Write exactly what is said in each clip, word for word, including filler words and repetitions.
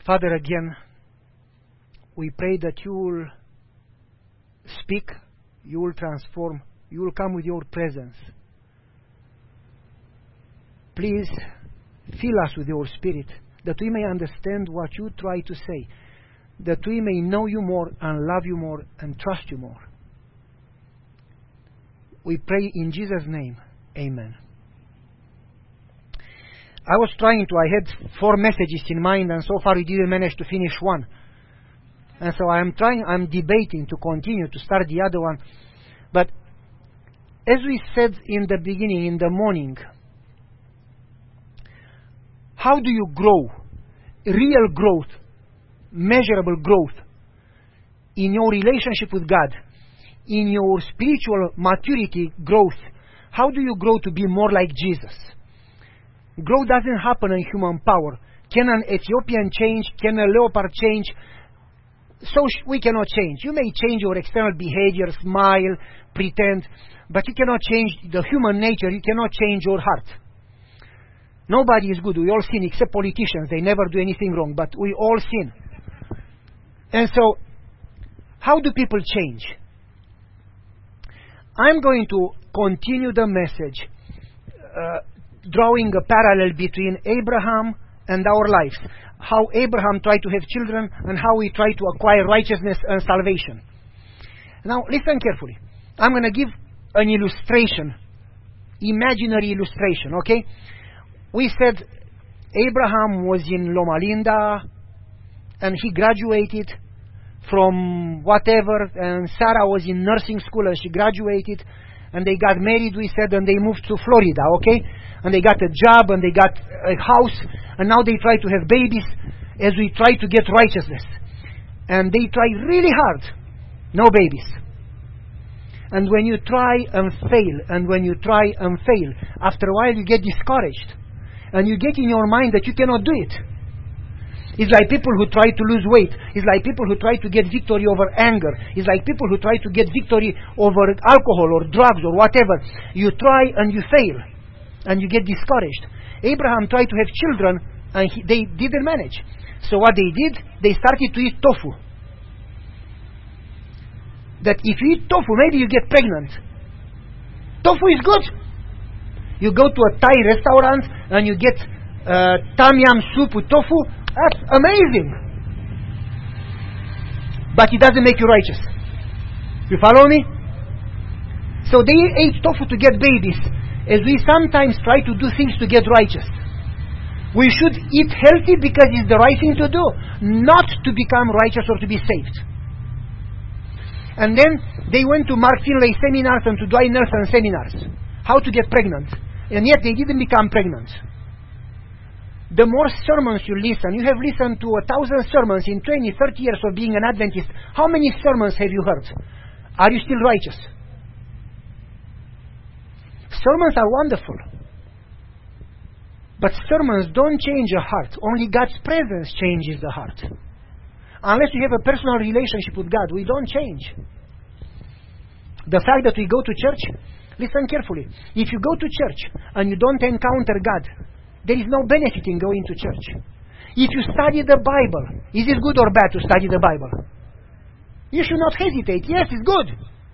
Father, again, we pray that you will speak, you will transform, you will come with your presence. Please fill us with your Spirit, that we may understand what you try to say, that we may know you more and love you more and trust you more. We pray in Jesus' name. Amen. I was trying to, I had four messages in mind, and so far we didn't manage to finish one. And so I'm trying, I'm debating to continue to start the other one. But as we said in the beginning, in the morning, how do you grow? Real growth, measurable growth in your relationship with God, in your spiritual maturity growth. How do you grow to be more like Jesus? Growth doesn't happen in human power. Can an Ethiopian change? Can a leopard change? So sh- we cannot change. You may change your external behavior, smile, pretend, but you cannot change the human nature. You cannot change your heart. Nobody is good. We all sin, except politicians. They never do anything wrong, but we all sin. And so, how do people change? I'm going to continue the message, uh, drawing a parallel between Abraham and our lives. How Abraham tried to have children and how we try to acquire righteousness and salvation. Now, listen carefully. I'm going to give an illustration, imaginary illustration, okay? We said Abraham was in Loma Linda and he graduated from whatever, and Sarah was in nursing school and she graduated, and they got married, we said, and they moved to Florida, okay? And they got a job and they got a house, and now they try to have babies as we try to get righteousness. And they try really hard, no babies. And when you try and fail, and when you try and fail, after a while you get discouraged. And you get in your mind that you cannot do it. It's like people who try to lose weight. It's like people who try to get victory over anger. It's like people who try to get victory over alcohol or drugs or whatever. You try and you fail. And you get discouraged. Abraham tried to have children and he, they didn't manage. So what they did, they started to eat tofu. That if you eat tofu, maybe you get pregnant. Tofu is good. You go to a Thai restaurant and you get uh, tom yum soup with tofu. That's amazing. But it doesn't make you righteous. You follow me? So they ate tofu to get babies, as we sometimes try to do things to get righteous. We should eat healthy because it's the right thing to do, not to become righteous or to be saved. And then they went to Mark Finlay seminars and to Dwight Nelson seminars. How to get pregnant. And yet they didn't become pregnant. The more sermons you listen, you have listened to a thousand sermons in twenty, thirty years of being an Adventist. How many sermons have you heard? Are you still righteous? Sermons are wonderful. But sermons don't change a heart. Only God's presence changes the heart. Unless you have a personal relationship with God, we don't change. The fact that we go to church, listen carefully. If you go to church and you don't encounter God, there is no benefit in going to church. If you study the Bible, is it good or bad to study the Bible? You should not hesitate. Yes, it's good.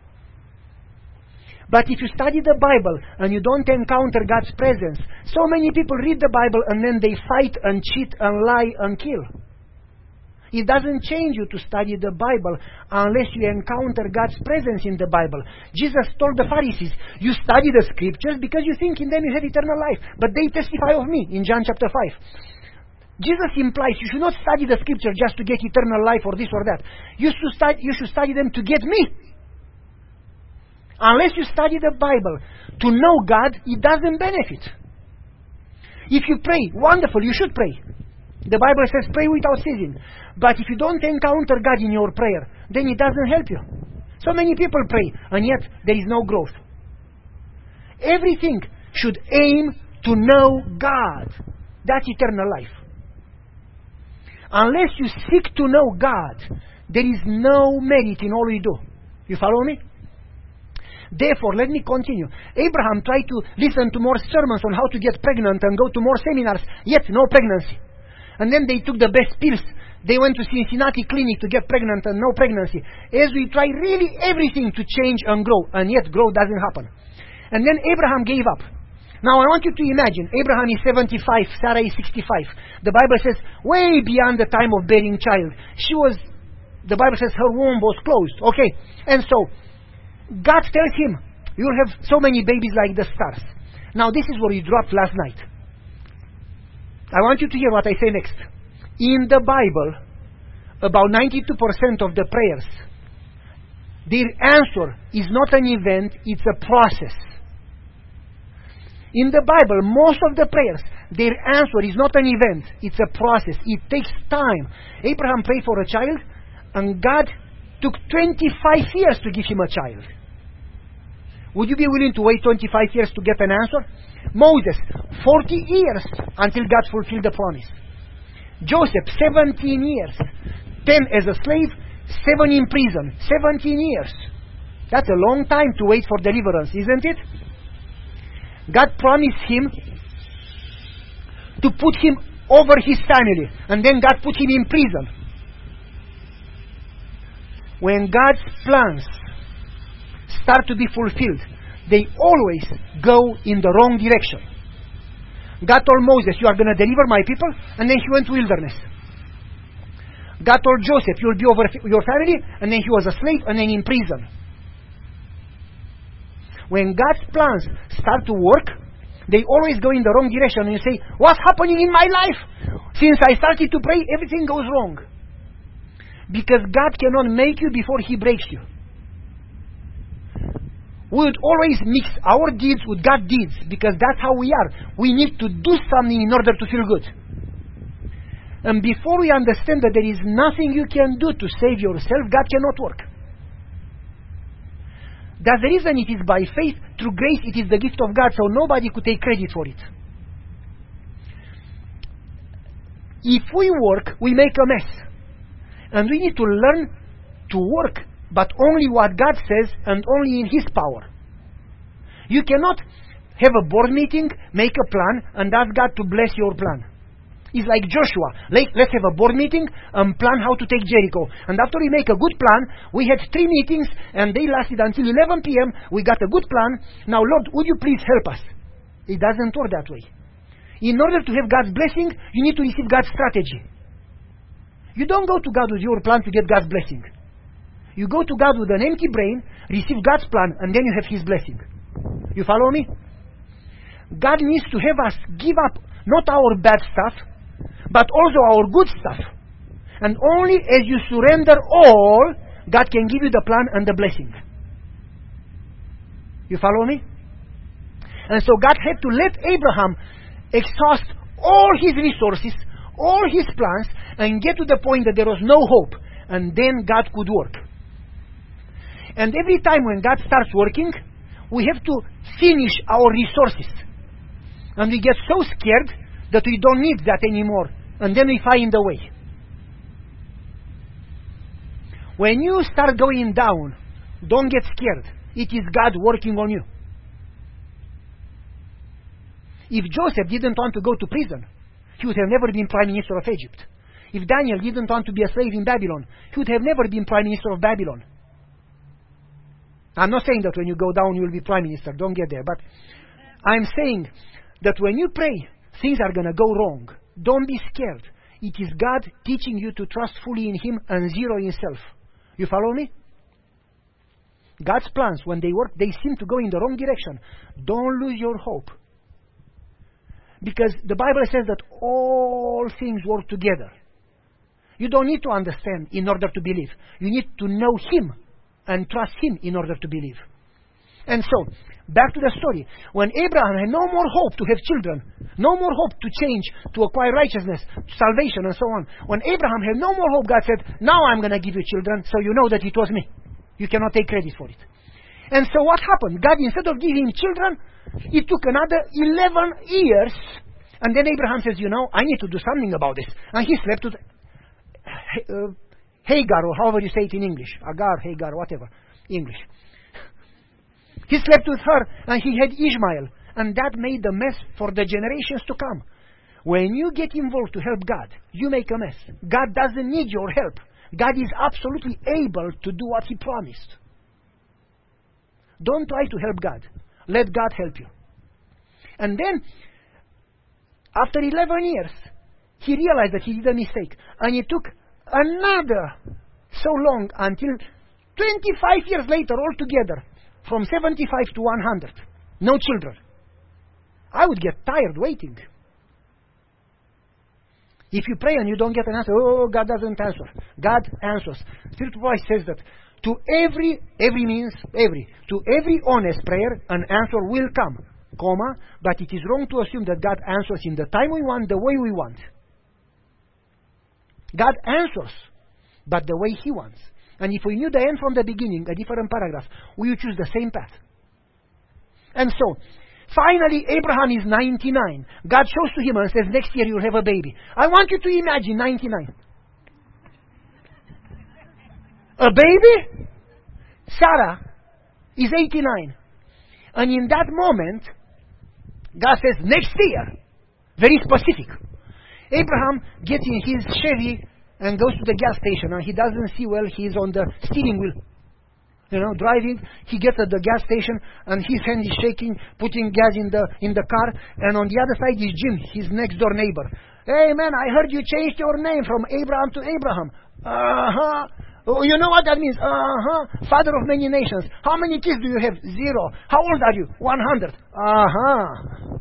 But if you study the Bible and you don't encounter God's presence, so many people read the Bible and then they fight and cheat and lie and kill. It doesn't change you to study the Bible unless you encounter God's presence in the Bible. Jesus told the Pharisees, you study the scriptures because you think in them you have eternal life, but they testify of me, in John chapter five. Jesus implies you should not study the scripture just to get eternal life or this or that. You should study, you should study them to get me. Unless you study the Bible to know God, it doesn't benefit. If you pray, wonderful, you should pray. The Bible says pray without ceasing. But if you don't encounter God in your prayer, then it doesn't help you. So many people pray, and yet there is no growth. Everything should aim to know God. That's eternal life. Unless you seek to know God, there is no merit in all we do. You follow me? Therefore, let me continue. Abraham tried to listen to more sermons on how to get pregnant and go to more seminars, yet no pregnancy. And then they took the best pills They went to Cincinnati clinic to get pregnant and no pregnancy. As we try really everything to change and grow, and yet growth doesn't happen. And then Abraham gave up. Now I want you to imagine, Abraham is seventy-five, Sarah is sixty-five. The Bible says, way beyond the time of bearing child. She was, the Bible says her womb was closed. Okay, and so, God tells him, you'll have so many babies like the stars. Now this is what he dropped last night. I want you to hear what I say next. In the Bible, about ninety-two percent of the prayers, their answer is not an event, it's a process. In the Bible, most of the prayers, their answer is not an event, it's a process. It takes time. Abraham prayed for a child, and God took twenty-five years to give him a child. Would you be willing to wait twenty-five years to get an answer? Moses, forty years until God fulfilled the promise. Joseph, seventeen years. ten as a slave, seven in prison. seventeen years. That's a long time to wait for deliverance, isn't it? God promised him to put him over his family, and then God put him in prison. When God's plans start to be fulfilled, they always go in the wrong direction. God told Moses, you are going to deliver my people, and then he went to wilderness. God told Joseph, you will be over your family, and then he was a slave, and then in prison. When God's plans start to work, they always go in the wrong direction, and you say, what's happening in my life? Since I started to pray, everything goes wrong. Because God cannot make you before he breaks you. We would always mix our deeds with God's deeds, because that's how we are. We need to do something in order to feel good. And before we understand that there is nothing you can do to save yourself, God cannot work. That's the reason it is by faith, through grace, it is the gift of God, so nobody could take credit for it. If we work, we make a mess. And we need to learn to work, but only what God says and only in His power. You cannot have a board meeting, make a plan, and ask God to bless your plan. It's like Joshua. Like, let's have a board meeting and plan how to take Jericho. And after we make a good plan, we had three meetings and they lasted until eleven p.m. We got a good plan. Now, Lord, would you please help us? It doesn't work that way. In order to have God's blessing, you need to receive God's strategy. You don't go to God with your plan to get God's blessing. You go to God with an empty brain, receive God's plan, and then you have His blessing. You follow me? God needs to have us give up not our bad stuff, but also our good stuff. And only as you surrender all, God can give you the plan and the blessing. You follow me? And so God had to let Abraham exhaust all his resources, all his plans, and get to the point that there was no hope. And then God could work. And every time when God starts working, we have to finish our resources. And we get so scared that we don't need that anymore. And then we find a way. When you start going down, don't get scared. It is God working on you. If Joseph didn't want to go to prison, he would have never been Prime Minister of Egypt. If Daniel didn't want to be a slave in Babylon, he would have never been Prime Minister of Babylon. I'm not saying that when you go down you will be Prime Minister. Don't get there. But I'm saying that when you pray, things are going to go wrong. Don't be scared. It is God teaching you to trust fully in Him and zero in self. You follow me? God's plans, when they work, they seem to go in the wrong direction. Don't lose your hope. Because the Bible says that all things work together. You don't need to understand in order to believe. You need to know Him and trust Him in order to believe. And so, back to the story. When Abraham had no more hope to have children, no more hope to change, to acquire righteousness, salvation, and so on. When Abraham had no more hope, God said, now I'm going to give you children, so you know that it was me. You cannot take credit for it. And so what happened? God, instead of giving him children, it took another eleven years. And then Abraham says, you know, I need to do something about this. And he slept with uh, Hagar, or however you say it in English. Agar, Hagar, whatever. English. He slept with her, and he had Ishmael. And that made the mess for the generations to come. When you get involved to help God, you make a mess. God doesn't need your help. God is absolutely able to do what He promised. Don't try to help God. Let God help you. And then, after eleven years, he realized that he did a mistake. And it took another so long until twenty-five years later altogether, from seventy-five to one hundred. No children. I would get tired waiting. If you pray and you don't get an answer, oh, God doesn't answer. God answers. Spiritual voice says that to every, every means, every, to every honest prayer, an answer will come, comma, but it is wrong to assume that God answers in the time we want, the way we want. God answers, but the way He wants. And if we knew the end from the beginning, a different paragraph, we would choose the same path. And so, finally, Abraham is ninety-nine. God shows to him and says, next year you'll have a baby. I want you to imagine ninety-nine. A baby? Sarah is eighty-nine. And in that moment, God says, next year. Very specific. Abraham gets in his Chevy and goes to the gas station. And he doesn't see well. He's on the steering wheel. You know, driving. He gets at the gas station and his hand is shaking, putting gas in the in the car. And on the other side is Jim, his next door neighbor. Hey man, I heard you changed your name from Abraham to Abraham. Uh-huh. Oh, you know what that means? Uh-huh. Father of many nations. How many kids do you have? Zero. How old are you? One hundred. Uh-huh.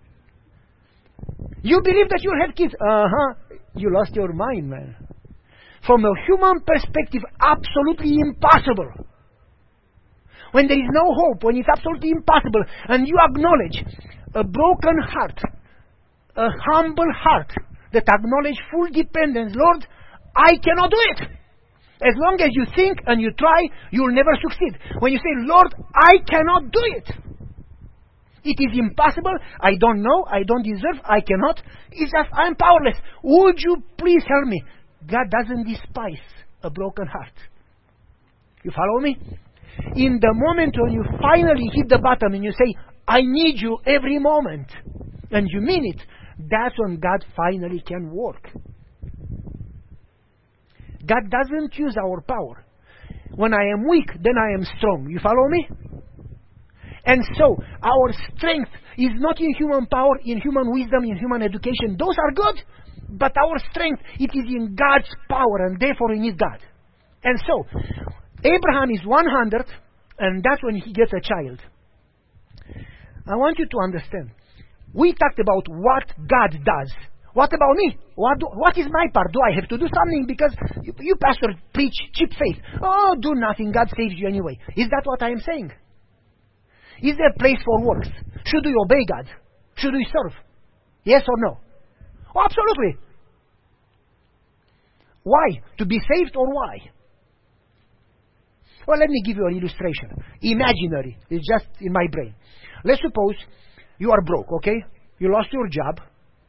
You believe that you'll have kids? Uh-huh. You lost your mind, man. From a human perspective, absolutely impossible. When there is no hope, when it's absolutely impossible, and you acknowledge a broken heart, a humble heart that acknowledge full dependence, Lord, I cannot do it. As long as you think and you try, you'll never succeed. When you say, Lord, I cannot do it. It is impossible. I don't know. I don't deserve. I cannot. It's just, I'm powerless. Would you please help me? God doesn't despise a broken heart. You follow me? In the moment when you finally hit the bottom and you say, I need you every moment, and you mean it, that's when God finally can work. God doesn't use our power. When I am weak, then I am strong. You follow me? And so, our strength is not in human power, in human wisdom, in human education. Those are good, but our strength, it is in God's power, and therefore we need God. And so, Abraham is one hundred, and that's when he gets a child. I want you to understand. We talked about what God does. What about me? What, do, what is my part? Do I have to do something? Because you, you pastors preach cheap faith. Oh, do nothing. God saves you anyway. Is that what I am saying? Is there a place for works? Should we obey God? Should we serve? Yes or no? Oh, absolutely. Why? To be saved or why? Well, let me give you an illustration. Imaginary. It's just in my brain. Let's suppose you are broke, okay? You lost your job.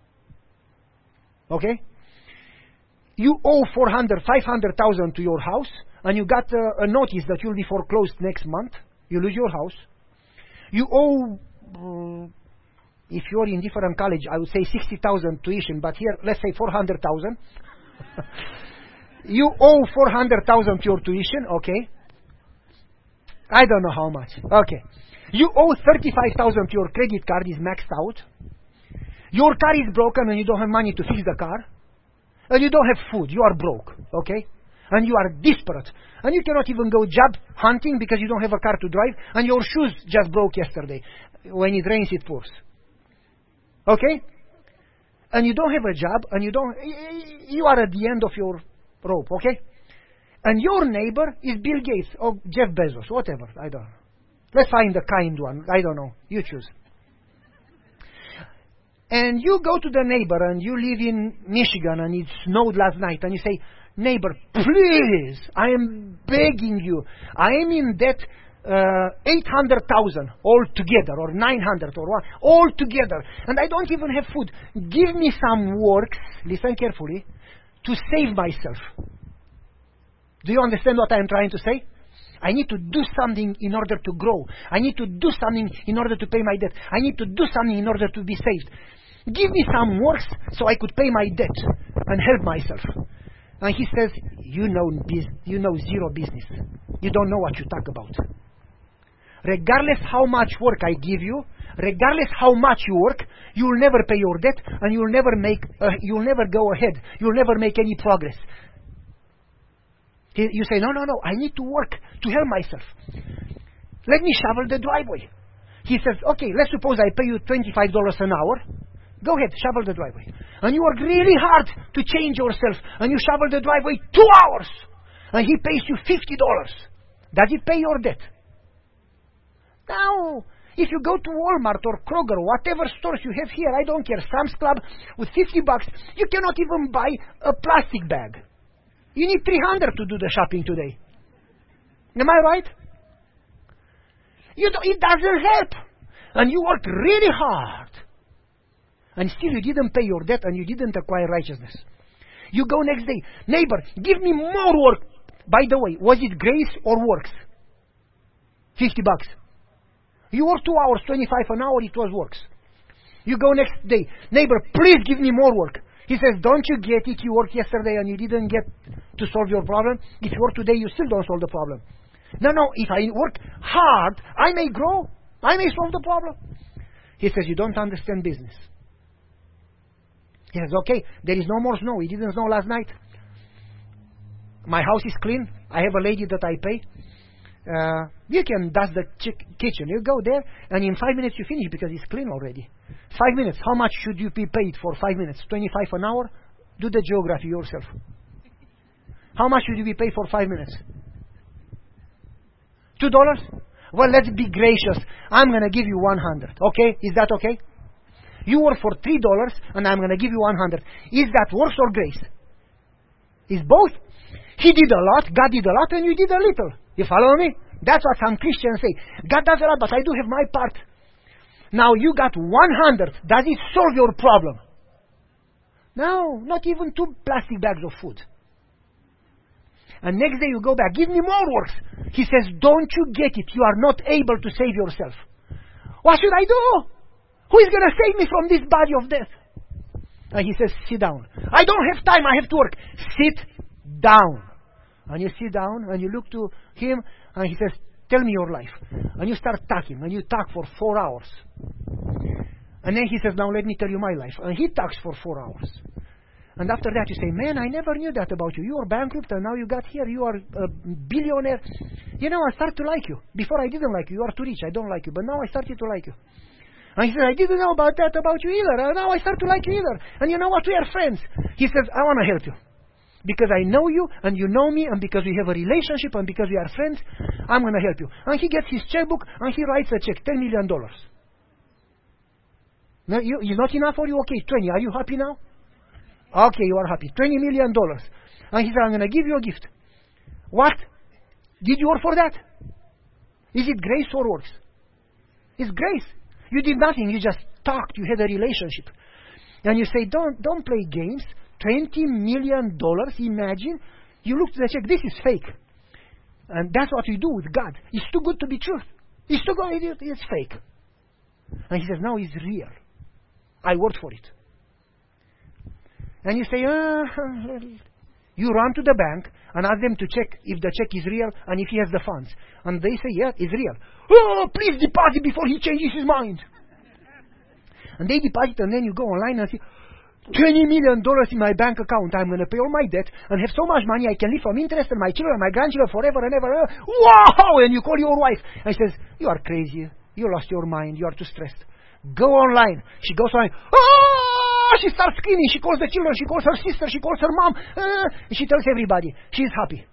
Okay? You owe four hundred, five hundred thousand to your house, and you got uh, a notice that you'll be foreclosed next month. You lose your house. You owe, uh, if you're in different college, I would say sixty thousand tuition, but here, let's say four hundred thousand. You owe four hundred thousand to your tuition, okay? I don't know how much. Okay. You owe thirty-five thousand to your credit card, is maxed out. Your car is broken and you don't have money to fix the car. And you don't have food. You are broke, okay? And you are desperate. And you cannot even go job hunting because you don't have a car to drive. And your shoes just broke yesterday. When it rains, it pours. Okay? And you don't have a job and you don't... You are at the end of your rope, okay? And your neighbor is Bill Gates or Jeff Bezos, whatever. I don't know. Let's find the kind one. I don't know. You choose. And you go to the neighbor and you live in Michigan and it snowed last night and you say, neighbor, please, I am begging you. I am in debt uh, eight hundred thousand altogether or nine hundred or what, altogether. And I don't even have food. Give me some works, listen carefully, to save myself. Do you understand what I am trying to say? I need to do something in order to grow. I need to do something in order to pay my debt. I need to do something in order to be saved. Give me some works so I could pay my debt and help myself. And he says, you know, you know zero business. You don't know what you talk about. Regardless how much work I give you, regardless how much you work, you'll never pay your debt, and you'll never make, uh, you'll never go ahead. You'll never make any progress. He, you say, no, no, no, I need to work to help myself. Let me shovel the driveway. He says, okay, let's suppose I pay you twenty-five dollars an hour. Go ahead, shovel the driveway. And you work really hard to change yourself, and you shovel the driveway two hours, and he pays you fifty dollars. Does it pay your debt? No. If you go to Walmart or Kroger, whatever stores you have here, I don't care, Sam's Club, with fifty bucks, you cannot even buy a plastic bag. You need three hundred to do the shopping today. Am I right? You don't, it doesn't help. And you worked really hard. And still you didn't pay your debt and you didn't acquire righteousness. You go next day, neighbor, give me more work. By the way, was it grace or works? fifty bucks. You work two hours, twenty-five an hour, it was works. You go next day, neighbor, please give me more work. He says, don't you get it? You worked yesterday and you didn't get to solve your problem. If you work today, you still don't solve the problem. No, no, if I work hard, I may grow. I may solve the problem. He says, you don't understand business. He says, okay, there is no more snow. It didn't snow last night. My house is clean. I have a lady that I pay. Uh, you can dust the ch- kitchen. You go there, and in five minutes you finish because it's clean already. Five minutes. How much should you be paid for five minutes? twenty-five an hour? Do the geography yourself. How much should you be paid for five minutes? Two dollars? Well, let's be gracious. I'm going to give you one hundred. Okay? Is that okay? You work for three dollars, and I'm going to give you one hundred. Is that works or grace? It's both. He did a lot, God did a lot, and you did a little. You follow me? That's what some Christians say. God does a lot, but I do have my part. Now you got one hundred. Does it solve your problem? No, not even two plastic bags of food. And next day you go back, give me more works. He says, don't you get it? You are not able to save yourself. What should I do? Who is going to save me from this body of death? And he says, sit down. I don't have time, I have to work. Sit down. And you sit down and you look to him and he says, tell me your life. And you start talking and you talk for four hours. And then he says, now let me tell you my life. And he talks for four hours. And after that you say, man, I never knew that about you. You are bankrupt and now you got here. You are a billionaire. You know, I start to like you. Before I didn't like you. You are too rich. I don't like you. But now I started to like you. And he says, I didn't know about that about you either. And now I start to like you either. And you know what? We are friends. He says, I want to help you. Because I know you, and you know me, and because we have a relationship, and because we are friends, I'm going to help you. And he gets his checkbook, and he writes a check, ten million dollars. No, you, is not enough for you? Okay, twenty. Are you happy now? Okay, you are happy. twenty million dollars. And he says, I'm going to give you a gift. What? Did you work for that? Is it grace or works? It's grace. You did nothing. You just talked. You had a relationship. And you say, don't, don't play games. twenty million dollars, imagine. You look to the check, this is fake. And that's what we do with God. It's too good to be true. It's too good, it's fake. And he says, no, it's real. I worked for it. And you say, uh, you run to the bank and ask them to check if the check is real and if he has the funds. And they say, yeah, it's real. Oh, please deposit before he changes his mind. And they deposit, and then you go online and say, twenty million dollars in my bank account. I'm going to pay all my debt and have so much money I can live from interest and my children and my grandchildren forever and ever. Wow! And you call your wife and she says, you are crazy. You lost your mind. You are too stressed. Go online. She goes online. Oh! She starts screaming. She calls the children. She calls her sister. She calls her mom. Uh, and she tells everybody. She's happy.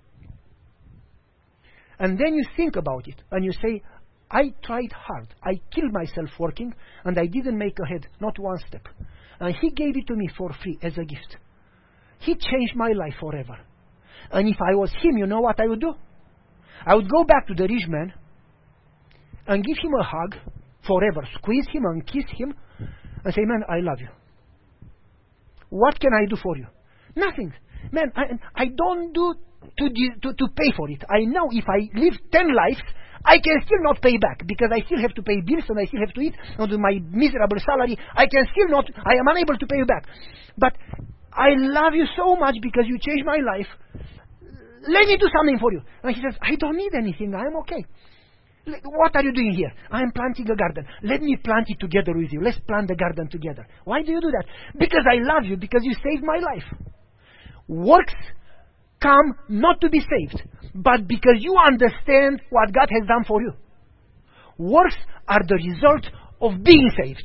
And then you think about it and you say, I tried hard. I killed myself working and I didn't make ahead. Not one step. And he gave it to me for free as a gift. He changed my life forever. And if I was him, you know what I would do? I would go back to the rich man and give him a hug forever. Squeeze him and kiss him and say, man, I love you. What can I do for you? Nothing. Man, I, I don't do to, to, to pay for it. I know if I live ten lives, I can still not pay back because I still have to pay bills and I still have to eat, and with my miserable salary, I can still not, I am unable to pay you back. But I love you so much because you changed my life. Let me do something for you. And he says, I don't need anything. I am okay. What are you doing here? I am planting a garden. Let me plant it together with you. Let's plant the garden together. Why do you do that? Because I love you, because you saved my life. Works come not to be saved, but because you understand what God has done for you. Works are the result of being saved.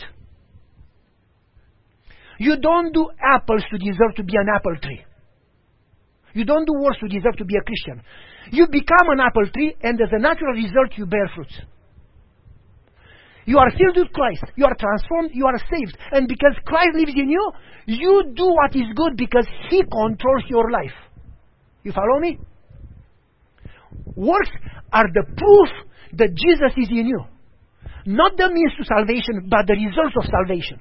You don't do apples to deserve to be an apple tree. You don't do works to deserve to be a Christian. You become an apple tree, and as a natural result, you bear fruits. You are filled with Christ. You are transformed. You are saved. And because Christ lives in you, you do what is good because He controls your life. You follow me? Works are the proof that Jesus is in you. Not the means to salvation, but the result of salvation.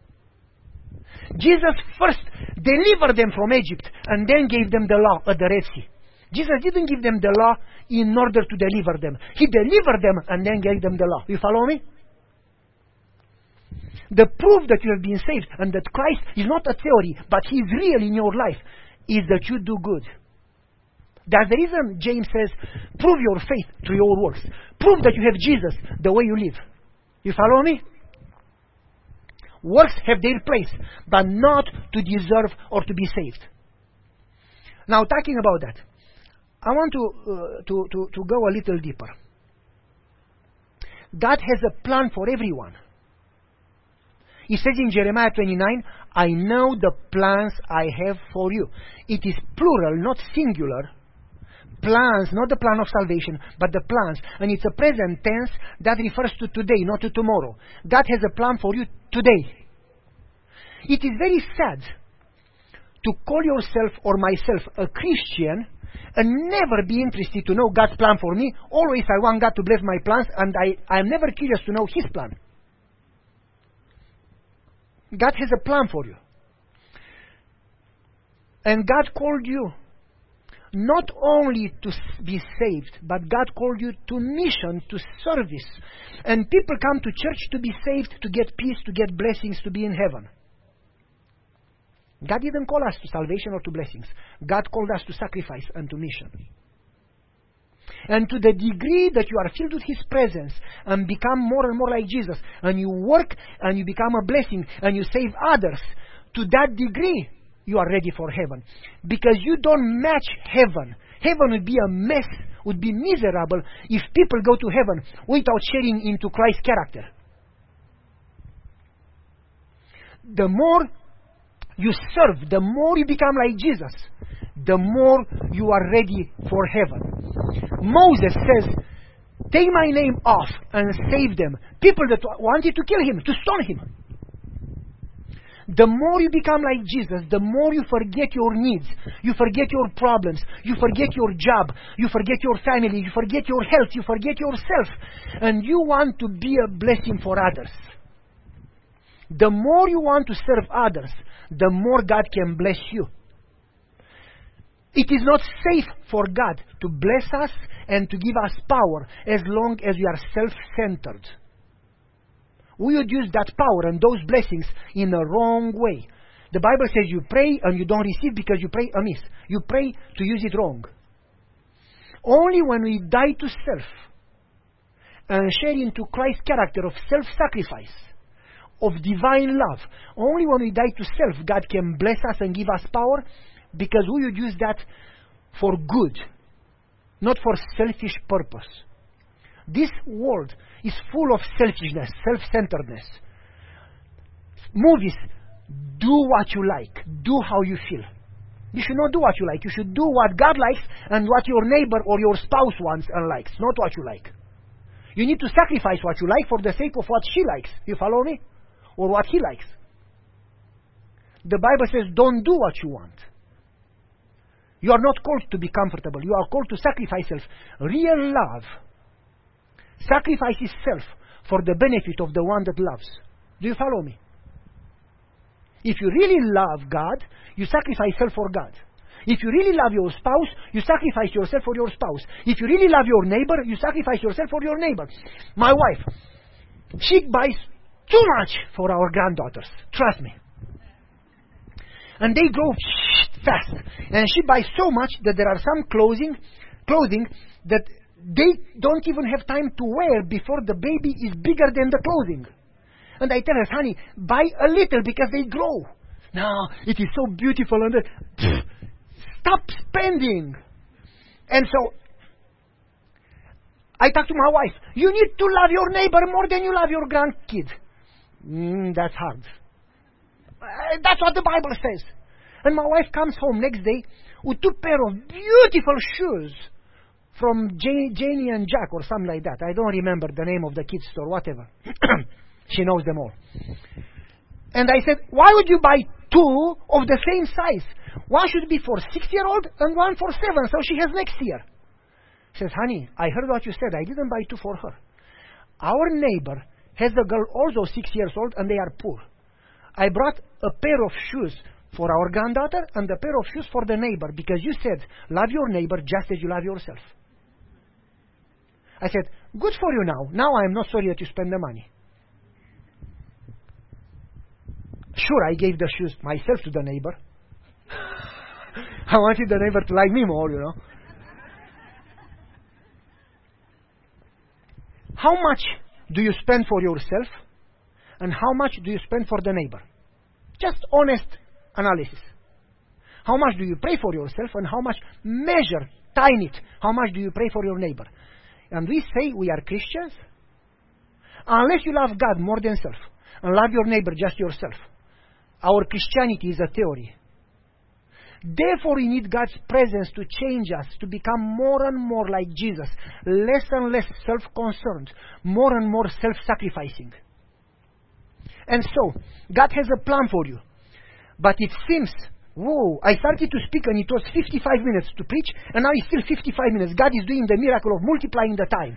Jesus first delivered them from Egypt and then gave them the law at the Red Sea. Jesus didn't give them the law in order to deliver them. He delivered them and then gave them the law. You follow me? The proof that you have been saved and that Christ is not a theory, but He is real in your life, is that you do good. That's the reason James says, prove your faith through your works. Prove that you have Jesus the way you live. You follow me? Works have their place, but not to deserve or to be saved. Now, talking about that, I want to, uh, to, to, to go a little deeper. God has a plan for everyone. He says in Jeremiah twenty-nine, I know the plans I have for you. It is plural, not singular. Plans, not the plan of salvation, but the plans. And it's a present tense that refers to today, not to tomorrow. God has a plan for you today. It is very sad to call yourself or myself a Christian and never be interested to know God's plan for me. Always I want God to bless my plans, and I, I am never curious to know His plan. God has a plan for you. And God called you not only to be saved, but God called you to mission, to service. And people come to church to be saved, to get peace, to get blessings, to be in heaven. God didn't call us to salvation or to blessings. God called us to sacrifice and to mission. And to the degree that you are filled with His presence and become more and more like Jesus, and you work and you become a blessing and you save others, to that degree you are ready for heaven. Because you don't match heaven. Heaven would be a mess, would be miserable if people go to heaven without sharing into Christ's character. The more you serve, the more you become like Jesus, the more you are ready for heaven. Moses says, take my name off and save them. People that wanted to kill him, to stone him. The more you become like Jesus, the more you forget your needs, you forget your problems, you forget your job, you forget your family, you forget your health, you forget yourself, and you want to be a blessing for others. The more you want to serve others, the more God can bless you. It is not safe for God to bless us and to give us power as long as we are self-centered. We would use that power and those blessings in a wrong way. The Bible says you pray and you don't receive because you pray amiss. You pray to use it wrong. Only when we die to self and share into Christ's character of self-sacrifice, of divine love, only when we die to self, God can bless us and give us power, because we would use that for good, not for selfish purpose. This world is full of selfishness, self-centeredness. Movies, do what you like, do how you feel. You should not do what you like. You should do what God likes and what your neighbor or your spouse wants and likes, not what you like. You need to sacrifice what you like for the sake of what she likes. You follow me? Or what he likes. The Bible says, don't do what you want. You are not called to be comfortable. You are called to sacrifice self. Real love sacrifices self for the benefit of the one that loves. Do you follow me? If you really love God, you sacrifice self for God. If you really love your spouse, you sacrifice yourself for your spouse. If you really love your neighbor, you sacrifice yourself for your neighbor. My wife, she buys too much for our granddaughters. Trust me. And they grow fast. And she buys so much that there are some clothing, clothing that they don't even have time to wear before the baby is bigger than the clothing. And I tell her, honey, buy a little because they grow. No, it is so beautiful. And pff, stop spending. And so I talk to my wife. You need to love your neighbor more than you love your grandkid. Mm, that's hard. Uh, that's what the Bible says. And my wife comes home next day with two pair of beautiful shoes from J- Janie and Jack or something like that. I don't remember the name of the kids store, whatever. She knows them all. And I said, why would you buy two of the same size? One should be for six-year-old and one for seven, so she has next year. She says, honey, I heard what you said. I didn't buy two for her. Our neighbor has a girl also six years old, and they are poor. I brought a pair of shoes for our granddaughter and a pair of shoes for the neighbor, because you said, love your neighbor just as you love yourself. I said, good for you now. Now I am not sorry that you spend the money. Sure, I gave the shoes myself to the neighbor. I wanted the neighbor to like me more, you know. How much do you spend for yourself, and how much do you spend for the neighbor? Just honest analysis. How much do you pray for yourself, and how much, measure, time it, how much do you pray for your neighbor? And we say we are Christians unless you love God more than self and love your neighbor just yourself. Our Christianity is a theory. Therefore, we need God's presence to change us, to become more and more like Jesus, less and less self-concerned, more and more self-sacrificing. And so, God has a plan for you. But it seems, whoa, I started to speak and it was fifty-five minutes to preach, and now it's still fifty-five minutes. God is doing the miracle of multiplying the time.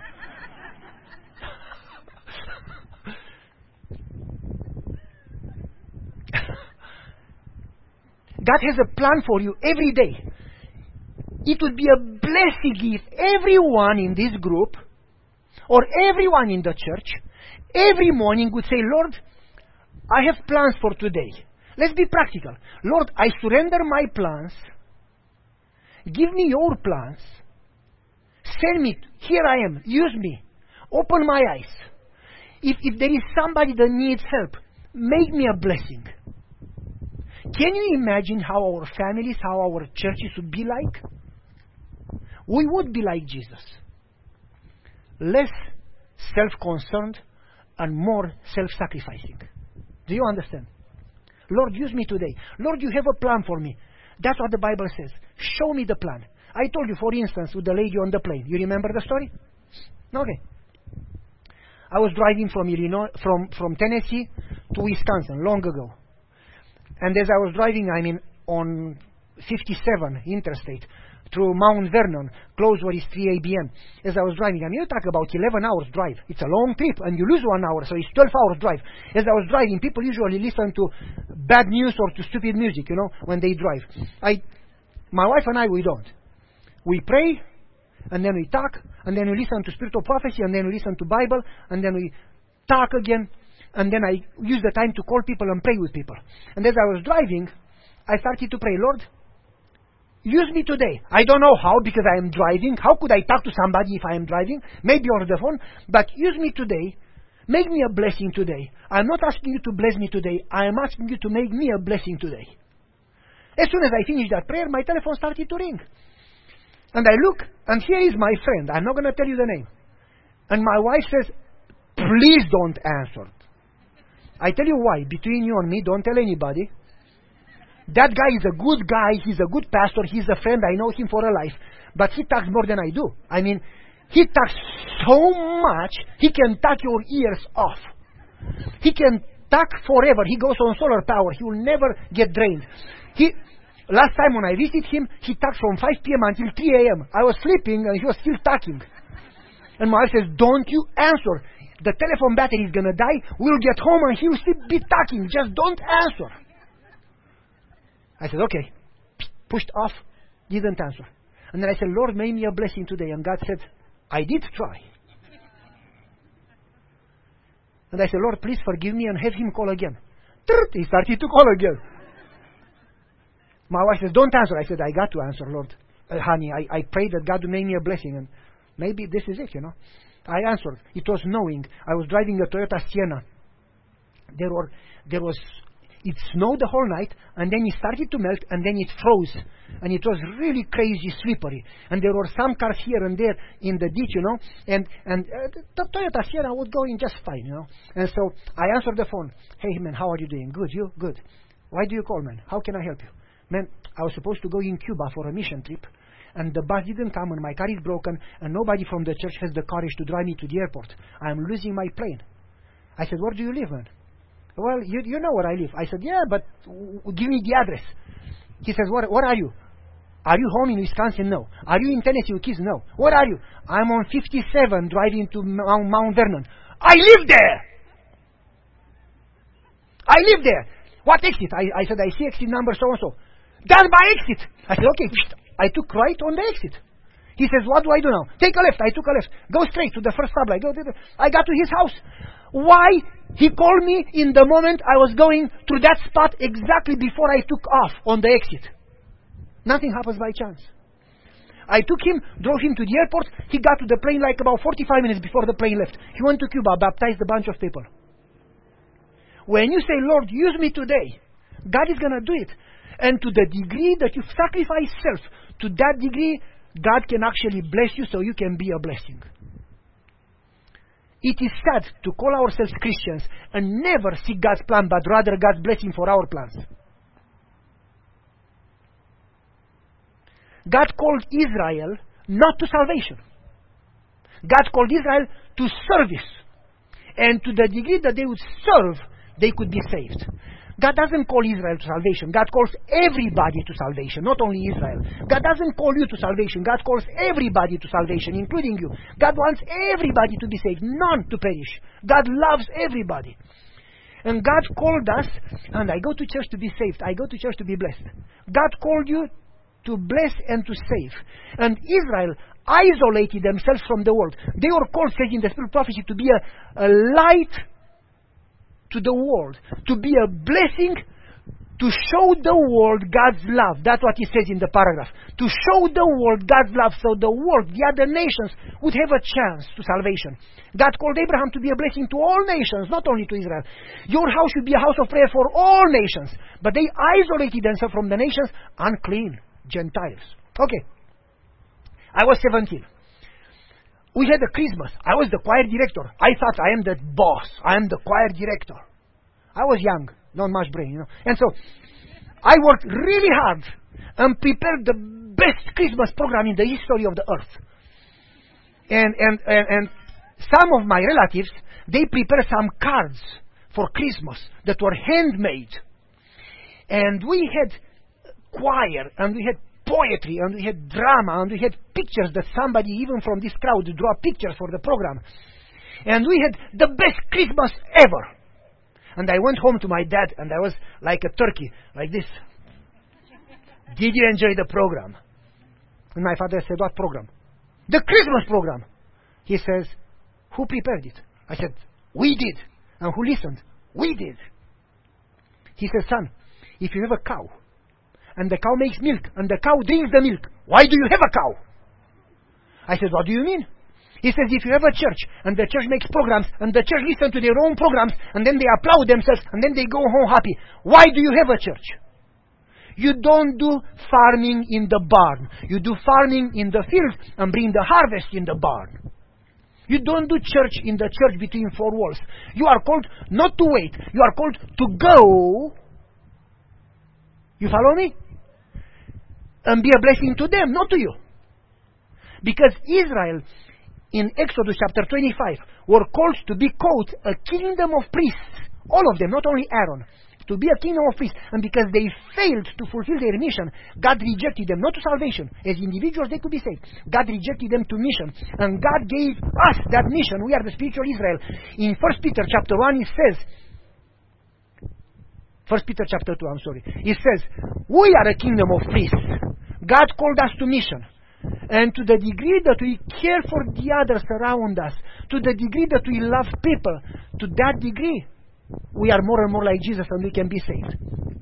God has a plan for you every day. It would be a blessing if everyone in this group, or everyone in the church, every morning would say, Lord, I have plans for today. Let's be practical. Lord, I surrender my plans. Give me your plans. Send me. Here I am. Use me. Open my eyes. If, if there is somebody that needs help, make me a blessing. Can you imagine how our families, how our churches would be like? We would be like Jesus. Less self-concerned and more self-sacrificing. Do you understand? Lord, use me today. Lord, you have a plan for me. That's what the Bible says. Show me the plan. I told you, for instance, with the lady on the plane. You remember the story? Okay. I was driving from Illinois, from, from Tennessee to Wisconsin long ago. And as I was driving, I mean, on fifty-seven interstate through Mount Vernon, close where is three A B M. As I was driving, I mean, you talk about eleven hours drive. It's a long trip, and you lose one hour, so it's twelve hours drive. As I was driving, people usually listen to bad news or to stupid music, you know, when they drive. I, my wife and I, we don't. We pray, and then we talk, and then we listen to spiritual prophecy, and then we listen to Bible, and then we talk again. And then I use the time to call people and pray with people. And as I was driving, I started to pray, Lord, use me today. I don't know how, because I am driving. How could I talk to somebody if I am driving? Maybe on the phone. But use me today. Make me a blessing today. I'm not asking you to bless me today. I am asking you to make me a blessing today. As soon as I finished that prayer, my telephone started to ring. And I look, and here is my friend. I'm not going to tell you the name. And my wife says, please don't answer. I tell you why. Between you and me, don't tell anybody. That guy is a good guy. He's a good pastor. He's a friend. I know him for a life. But he talks more than I do. I mean, he talks so much, he can talk your ears off. He can talk forever. He goes on solar power. He will never get drained. He, last time when I visited him, he talked from five p.m. until three a.m. I was sleeping and he was still talking. And my wife says, don't you answer. The telephone battery is going to die. We'll get home and he'll still be talking. Just don't answer. I said, okay. Pushed off, didn't answer. And then I said, Lord, make me a blessing today. And God said, I did try. And I said, Lord, please forgive me and have him call again. He started to call again. My wife says, don't answer. I said, I got to answer, Lord. Uh, honey, I, I prayed that God would make me a blessing. And maybe this is it, you know. I answered. It was snowing. I was driving a Toyota Sienna. There were, there was, it snowed the whole night, and then it started to melt, and then it froze. And it was really crazy slippery. And there were some cars here and there in the ditch, you know. And, and uh, the Toyota Sienna would go in just fine, you know. And so I answered the phone. Hey, man, how are you doing? Good, you? Good. Why do you call, man? How can I help you? Man, I was supposed to go in Cuba for a mission trip. And the bus didn't come, and my car is broken, and nobody from the church has the courage to drive me to the airport. I'm losing my plane. I said, where do you live, man? Well, you, you know where I live. I said, yeah, but w- give me the address. He says, where, where are you? Are you home in Wisconsin? No. Are you in Tennessee with kids? No. Where are you? I'm on fifty-seven driving to Mount, Mount Vernon. I live there! I live there! What exit? I, I said, I see exit number so-and-so. That's my exit! I said, okay. I took right on the exit. He says, what do I do now? Take a left. I took a left. Go straight to the first stoplight. Go, I got to his house. Why? He called me in the moment I was going through that spot exactly before I took off on the exit. Nothing happens by chance. I took him, drove him to the airport. He got to the plane like about forty-five minutes before the plane left. He went to Cuba, baptized a bunch of people. When you say, Lord, use me today, God is going to do it. And to the degree that you sacrifice self, to that degree, God can actually bless you so you can be a blessing. It is sad to call ourselves Christians and never seek God's plan, but rather God's blessing for our plans. God called Israel not to salvation. God called Israel to service. And to the degree that they would serve, they could be saved. God doesn't call Israel to salvation. God calls everybody to salvation, not only Israel. God doesn't call you to salvation. God calls everybody to salvation, including you. God wants everybody to be saved, none to perish. God loves everybody. And God called us, and I go to church to be saved. I go to church to be blessed. God called you to bless and to save. And Israel isolated themselves from the world. They were called, says in the Spirit of Prophecy, to be a, a light to the world, to be a blessing, to show the world God's love. That's what he says in the paragraph. To show the world God's love so the world, the other nations, would have a chance to salvation. God called Abraham to be a blessing to all nations, not only to Israel. Your house should be a house of prayer for all nations. But they isolated themselves from the nations, unclean Gentiles. Okay. I was seventeen. We had a Christmas. I was the choir director. I thought I am the boss. I am the choir director. I was young, not much brain, you know. And so I worked really hard and prepared the best Christmas program in the history of the earth. And and and, and some of my relatives, they prepared some cards for Christmas that were handmade. And we had choir, and we had poetry, and we had drama, and we had pictures that somebody, even from this crowd, draw pictures for the program. And we had the best Christmas ever. And I went home to my dad, and I was like a turkey, like this. Did you enjoy the program? And my father said, what program? The Christmas program. He says, who prepared it? I said, we did. And who listened? We did. He says, son, if you have a cow, and the cow makes milk, and the cow drinks the milk, why do you have a cow? I said, what do you mean? He says, if you have a church, and the church makes programs, and the church listens to their own programs, and then they applaud themselves, and then they go home happy, why do you have a church? You don't do farming in the barn. You do farming in the field, and bring the harvest in the barn. You don't do church in the church between four walls. You are called not to wait. You are called to go. You follow me? And be a blessing to them, not to you. Because Israel, in Exodus chapter twenty-five, were called to be called a kingdom of priests. All of them, not only Aaron. To be a kingdom of priests. And because they failed to fulfill their mission, God rejected them, not to salvation. As individuals, they could be saved. God rejected them to mission. And God gave us that mission. We are the spiritual Israel. In First Peter chapter one, it says, First Peter chapter two, I'm sorry. It says, we are a kingdom of priests. God called us to mission. And to the degree that we care for the others around us, to the degree that we love people, to that degree, we are more and more like Jesus and we can be saved.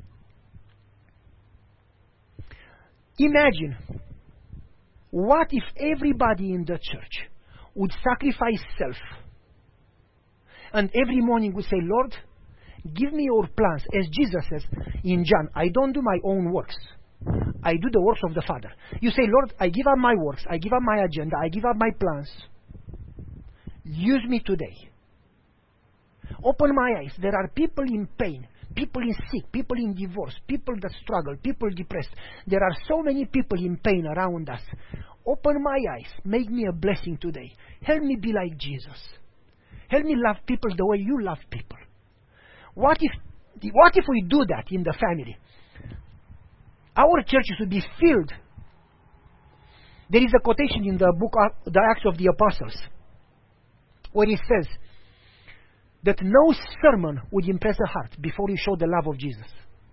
Imagine, what if everybody in the church would sacrifice self and every morning would say, Lord, give me your plans. As Jesus says in John, I don't do my own works. I do the works of the Father. You say, Lord, I give up my works, I give up my agenda, I give up my plans. Use me today. Open my eyes. There are people in pain, people in sick, people in divorce, people that struggle, people depressed. There are so many people in pain around us. Open my eyes. Make me a blessing today. Help me be like Jesus. Help me love people the way you love people. What if, what if we do that in the family? Our churches would be filled. There is a quotation in the book of the Acts of the Apostles where it says that no sermon would impress the heart before you show the love of Jesus.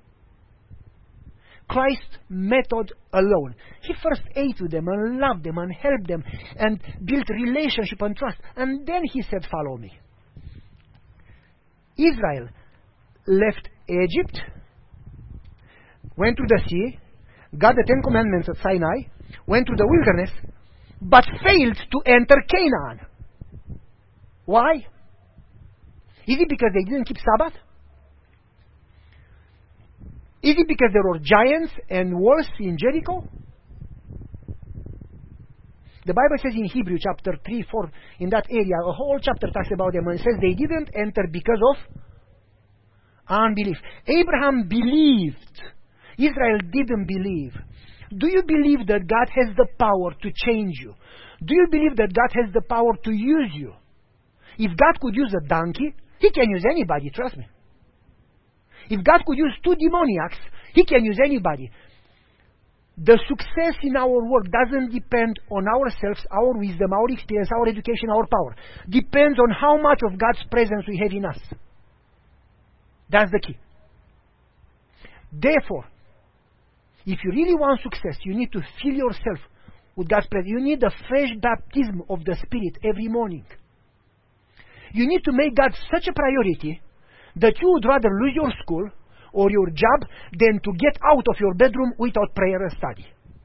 Christ's method alone. He first ate with them and loved them and helped them and built relationship and trust. And then he said, follow me. Israel left Egypt, went to the sea, got the Ten Commandments at Sinai, went to the wilderness, but failed to enter Canaan. Why? Is it because they didn't keep Sabbath? Is it because there were giants and walls in Jericho? The Bible says in Hebrews chapter three, four, in that area, a whole chapter talks about them, and it says they didn't enter because of unbelief. Abraham believed. Israel didn't believe. Do you believe that God has the power to change you? Do you believe that God has the power to use you? If God could use a donkey, He can use anybody, trust me. If God could use two demoniacs, He can use anybody. The success in our work doesn't depend on ourselves, our wisdom, our experience, our education, our power. Depends on how much of God's presence we have in us. That's the key. Therefore, if you really want success, you need to fill yourself with God's presence. You need a fresh baptism of the Spirit every morning. You need to make God such a priority that you would rather lose your school or your job than to get out of your bedroom without prayer and study.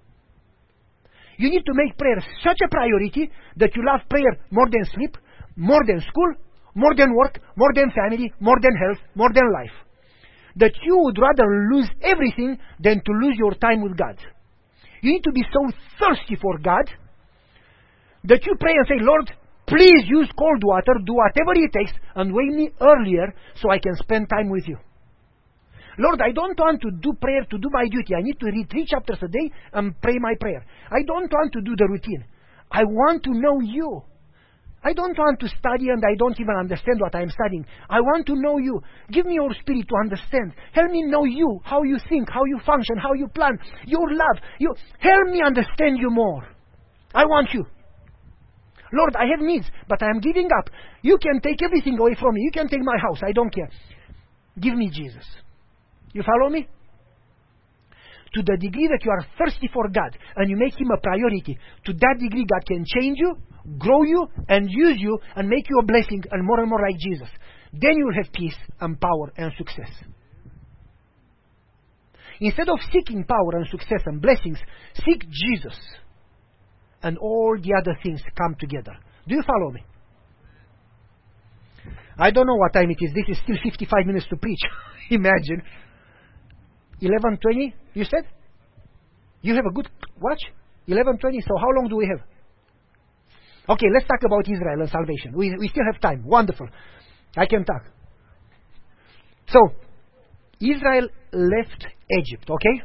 You need to make prayer such a priority that you love prayer more than sleep, more than school, more than work, more than family, more than health, more than life. That you would rather lose everything than to lose your time with God. You need to be so thirsty for God that you pray and say, Lord, please use cold water, do whatever it takes, and wake me earlier so I can spend time with you. Lord, I don't want to do prayer to do my duty. I need to read three chapters a day and pray my prayer. I don't want to do the routine. I want to know you. I don't want to study and I don't even understand what I'm studying. I want to know you. Give me your spirit to understand. Help me know you, how you think, how you function, how you plan, your love. You help me understand you more. I want you. Lord, I have needs, but I am giving up. You can take everything away from me. You can take my house. I don't care. Give me Jesus. You follow me? To the degree that you are thirsty for God and you make Him a priority, to that degree God can change you, grow you, and use you, and make you a blessing and more and more like Jesus. Then you will have peace and power and success. Instead of seeking power and success and blessings, seek Jesus. And all the other things come together. Do you follow me? I don't know what time it is. This is still fifty-five minutes to preach. Imagine. eleven twenty, you said? You have a good watch? eleven twenty, so how long do we have? Okay, let's talk about Israel and salvation. We, we still have time. Wonderful. I can talk. So, Israel left Egypt, okay?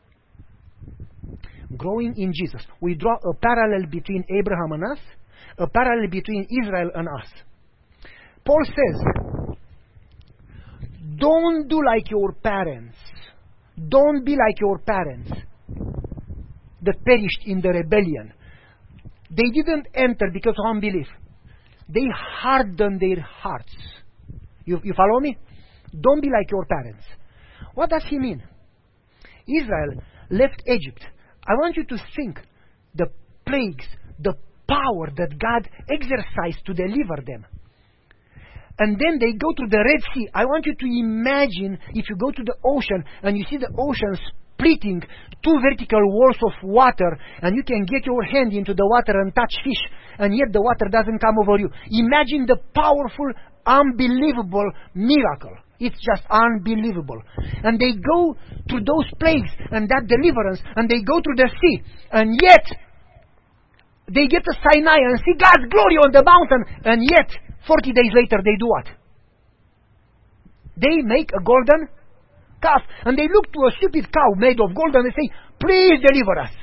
Growing in Jesus. We draw a parallel between Abraham and us, a parallel between Israel and us. Paul says, don't do like your parents. Don't be like your parents that perished in the rebellion. They didn't enter because of unbelief. They hardened their hearts. You, you follow me? Don't be like your parents. What does he mean? Israel left Egypt I want you to think the plagues, the power that God exercised to deliver them. And then they go to the Red Sea. I want you to imagine if you go to the ocean and you see the ocean splitting two vertical walls of water, and you can get your hand into the water and touch fish, and yet the water doesn't come over you. Imagine the powerful, unbelievable miracle. It's just unbelievable. And they go through those plagues and that deliverance, and they go through the sea, and yet they get to Sinai and see God's glory on the mountain, and yet forty days later they do what? They make a golden calf, and they look to a stupid cow made of gold and they say, please deliver us.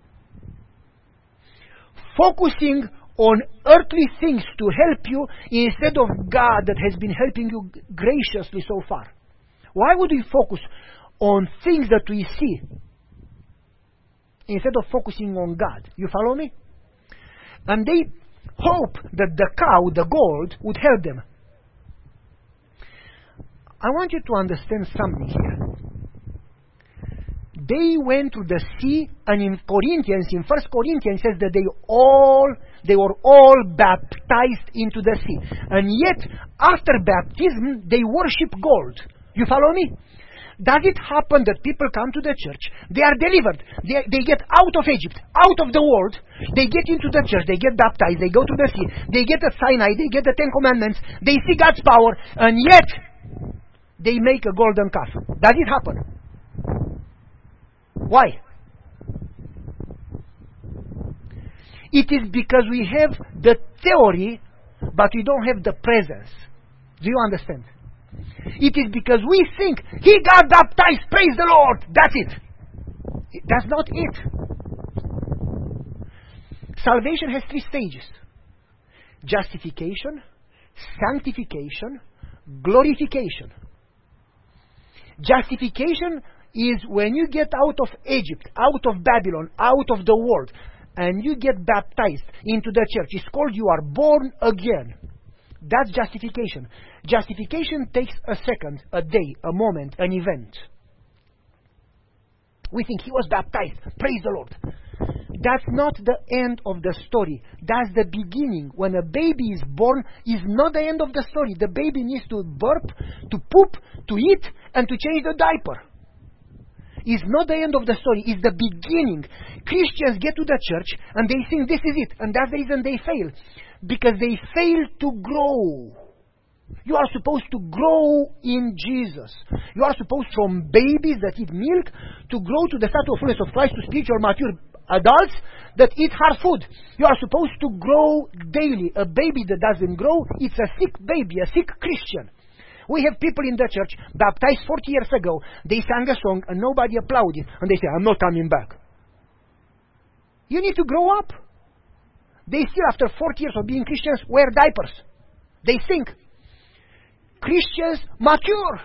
Focusing on earthly things to help you instead of God that has been helping you graciously so far. Why would we focus on things that we see instead of focusing on God? You follow me? And they hope that the cow, the gold, would help them. I want you to understand something here. They went to the sea, and in Corinthians, in First Corinthians, it says that they all, they were all baptized into the sea. And yet, after baptism, they worship gold. You follow me? Does it happen that people come to the church, they are delivered, they, they get out of Egypt, out of the world, they get into the church, they get baptized, they go to the sea, they get the Sinai, they get the Ten Commandments, they see God's power, and yet they make a golden calf? Does it happen? Why? It is because we have the theory, but we don't have the presence. Do you understand? It is because we think, he got baptized, praise the Lord, that's it. That's not it. Salvation has three stages: justification, sanctification, glorification. Justification is when you get out of Egypt, out of Babylon, out of the world, and you get baptized into the church. It's called you are born again. That's justification. Justification takes a second, a day, a moment, an event. We think he was baptized. Praise the Lord. That's not the end of the story. That's the beginning. When a baby is born, is not the end of the story. The baby needs to burp, to poop, to eat, and to change the diaper. It's not the end of the story. It's the beginning. Christians get to the church and they think this is it. And that's the reason they fail. Because they fail to grow. You are supposed to grow in Jesus. You are supposed, from babies that eat milk, to grow to the stature of fullness of Christ, to spiritual mature adults that eat hard food. You are supposed to grow daily. A baby that doesn't grow, it's a sick baby, a sick Christian. We have people in the church baptized forty years ago. They sang a song and nobody applauded. And they say, I'm not coming back. You need to grow up. They still, after forty years of being Christians, wear diapers. They think. Christians mature.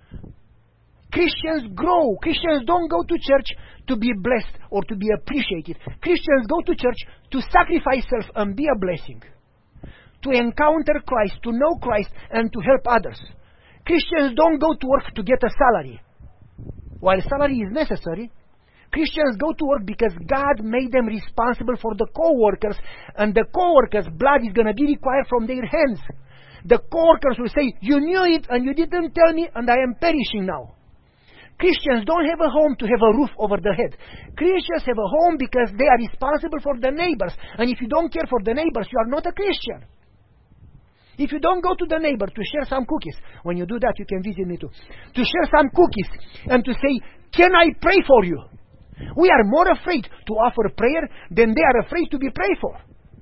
Christians grow. Christians don't go to church to be blessed or to be appreciated. Christians go to church to sacrifice self and be a blessing. To encounter Christ, to know Christ, and to help others. Christians don't go to work to get a salary. While salary is necessary, Christians go to work because God made them responsible for the co-workers, and the co-workers' blood is going to be required from their hands. The co-workers will say, you knew it and you didn't tell me and I am perishing now. Christians don't have a home to have a roof over the head. Christians have a home because they are responsible for the neighbors. And if you don't care for the neighbors, you are not a Christian. If you don't go to the neighbor to share some cookies, when you do that, you can visit me too, to share some cookies and to say, can I pray for you? We are more afraid to offer prayer than they are afraid to be prayed for.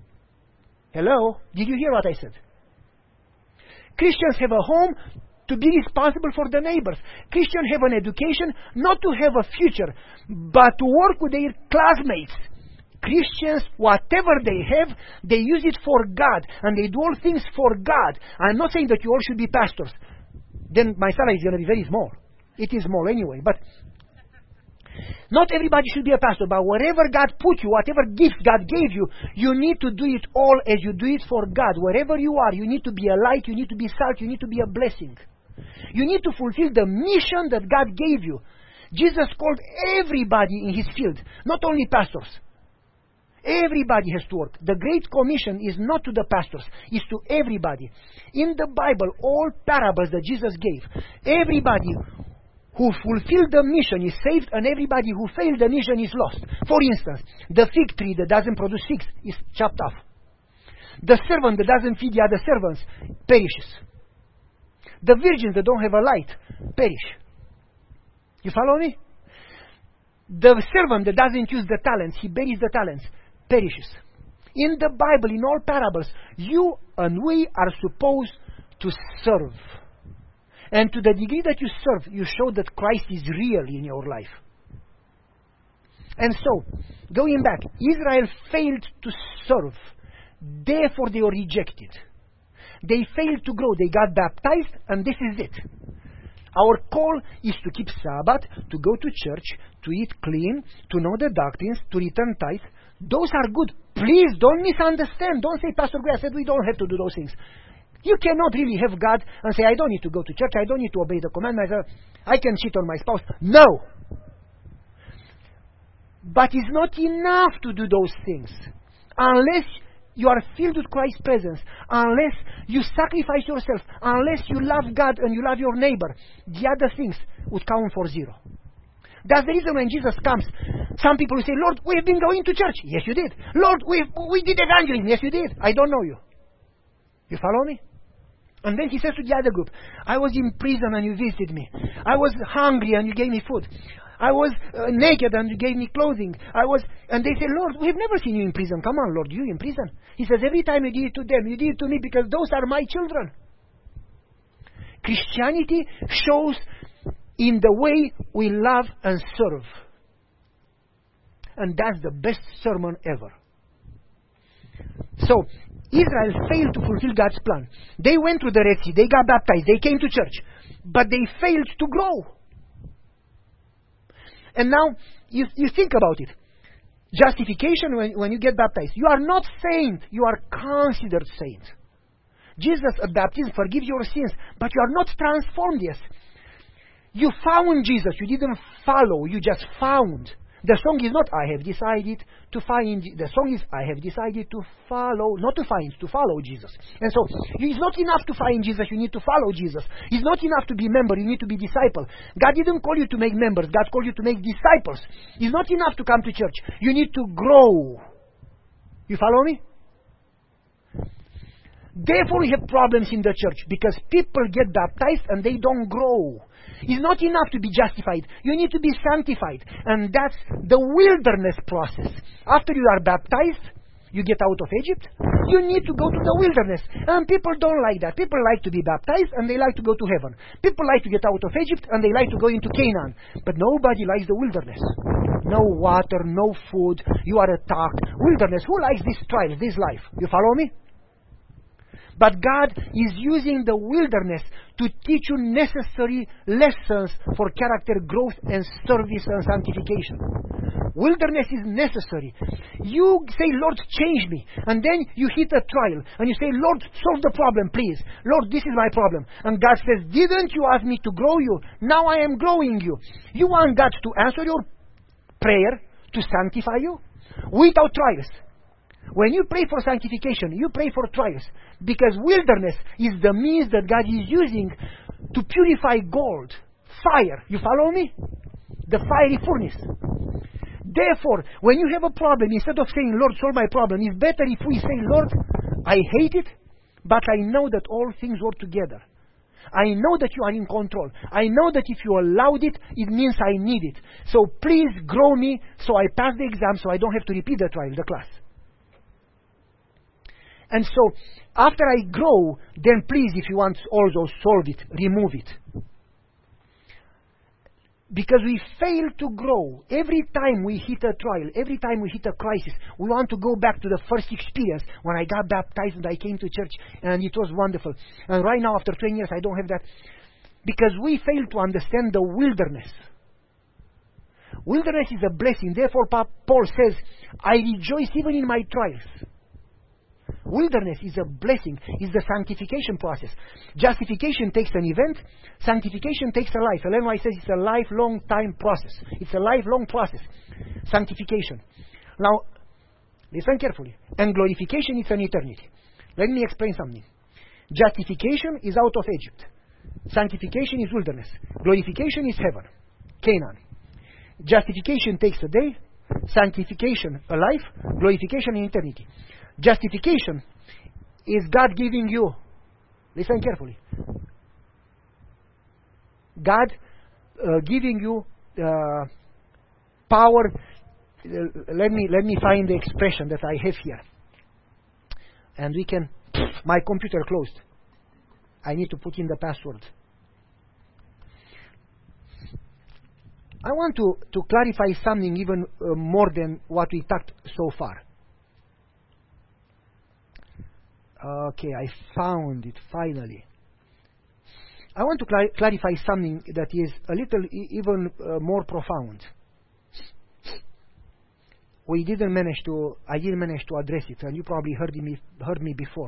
Hello? Did you hear what I said? Christians have a home to be responsible for the neighbors. Christians have an education not to have a future, but to work with their classmates. Christians, whatever they have, they use it for God, and they do all things for God. I'm not saying that you all should be pastors. Then my salary is going to be very small. It is small anyway, but not everybody should be a pastor. But wherever God put you, whatever gifts God gave you, you need to do it all as you do it for God. Wherever you are, you need to be a light, you need to be salt, you need to be a blessing. You need to fulfill the mission that God gave you. Jesus called everybody in his field, not only pastors. Everybody has to work. The Great Commission is not to the pastors, it's to everybody. In the Bible, all parables that Jesus gave, everybody who fulfilled the mission is saved, and everybody who failed the mission is lost. For instance, the fig tree that doesn't produce figs is chopped off. The servant that doesn't feed the other servants perishes. The virgins that don't have a light perish. You follow me? The servant that doesn't use the talents, he buries the talents, perishes. In the Bible, in all parables, you and we are supposed to serve. And to the degree that you serve, you show that Christ is real in your life. And so, going back, Israel failed to serve. Therefore they were rejected. They failed to grow. They got baptized, and this is it. Our call is to keep Sabbath, to go to church, to eat clean, to know the doctrines, to return tithe. Those are good. Please don't misunderstand. Don't say, Pastor Gray said we don't have to do those things. You cannot really have God and say, I don't need to go to church, I don't need to obey the commandments, I can cheat on my spouse. No! But it's not enough to do those things. Unless you are filled with Christ's presence, unless you sacrifice yourself, unless you love God and you love your neighbor, the other things would count for zero. That's the reason when Jesus comes, some people will say, Lord, we've been going to church. Yes, you did. Lord, we we did evangelism. Yes, you did. I don't know you. You follow me? And then he says to the other group, I was in prison and you visited me. I was hungry and you gave me food. I was uh, naked and you gave me clothing. I was, and they say, Lord, we've never seen you in prison. Come on, Lord, you in prison. He says, every time you did it to them, you did it to me because those are my children. Christianity shows in the way we love and serve. And that's the best sermon ever. So, Israel failed to fulfill God's plan. They went to the Red Sea, they got baptized, they came to church, but they failed to grow. And now, you, you think about it. Justification, when, when you get baptized, you are not saint, you are considered saint. Jesus at baptism forgives your sins, but you are not transformed yet. You found Jesus, you didn't follow, you just found. The song is not, I have decided to find, the song is, I have decided to follow, not to find, to follow Jesus. And so, it's not enough to find Jesus, you need to follow Jesus. It's not enough to be member, you need to be disciple. God didn't call you to make members, God called you to make disciples. It's not enough to come to church, you need to grow. You follow me? Therefore we have problems in the church, because people get baptized and they don't grow. It's not enough to be justified. You need to be sanctified. And that's the wilderness process. After you are baptized, you get out of Egypt, you need to go to the wilderness. And people don't like that. People like to be baptized and they like to go to heaven. People like to get out of Egypt and they like to go into Canaan. But nobody likes the wilderness. No water, no food, you are attacked. Wilderness, who likes this trial, this life? You follow me? But God is using the wilderness to teach you necessary lessons for character growth and service and sanctification. Wilderness is necessary. You say, Lord, change me. And then you hit a trial. And you say, Lord, solve the problem, please. Lord, this is my problem. And God says, didn't you ask me to grow you? Now I am growing you. You want God to answer your prayer, to sanctify you? Without trials. When you pray for sanctification, you pray for trials. Because wilderness is the means that God is using to purify gold. Fire. You follow me? The fiery furnace. Therefore, when you have a problem, instead of saying, Lord, solve my problem, it's better if we say, Lord, I hate it, but I know that all things work together. I know that you are in control. I know that if you allowed it, it means I need it. So please grow me so I pass the exam so I don't have to repeat the trial, the class. And so, after I grow, then please, if you want also solve it, remove it. Because we fail to grow. Every time we hit a trial, every time we hit a crisis, we want to go back to the first experience when I got baptized and I came to church and it was wonderful. And right now, after twenty years, I don't have that. Because we fail to understand the wilderness. Wilderness is a blessing. Therefore, Paul says, I rejoice even in my trials. Wilderness is a blessing, is the sanctification process. Justification takes an event, sanctification takes a life. Ellen White says it's a lifelong time process. It's a lifelong process. Sanctification. Now, listen carefully. And glorification is an eternity. Let me explain something. Justification is out of Egypt. Sanctification is wilderness. Glorification is heaven, Canaan. Justification takes a day, sanctification a life, glorification in eternity. Justification is God giving you, listen carefully, God uh, giving you uh, power. Uh, let me let me find the expression that I have here, and we can. My computer closed. I need to put in the password. I want to, to clarify something even uh, more than what we talked so far. Okay, I found it finally. I want to cl- clarify something that is a little e- even uh, more profound. We didn't manage to, I didn't manage to address it, and you probably heard me, heard me before.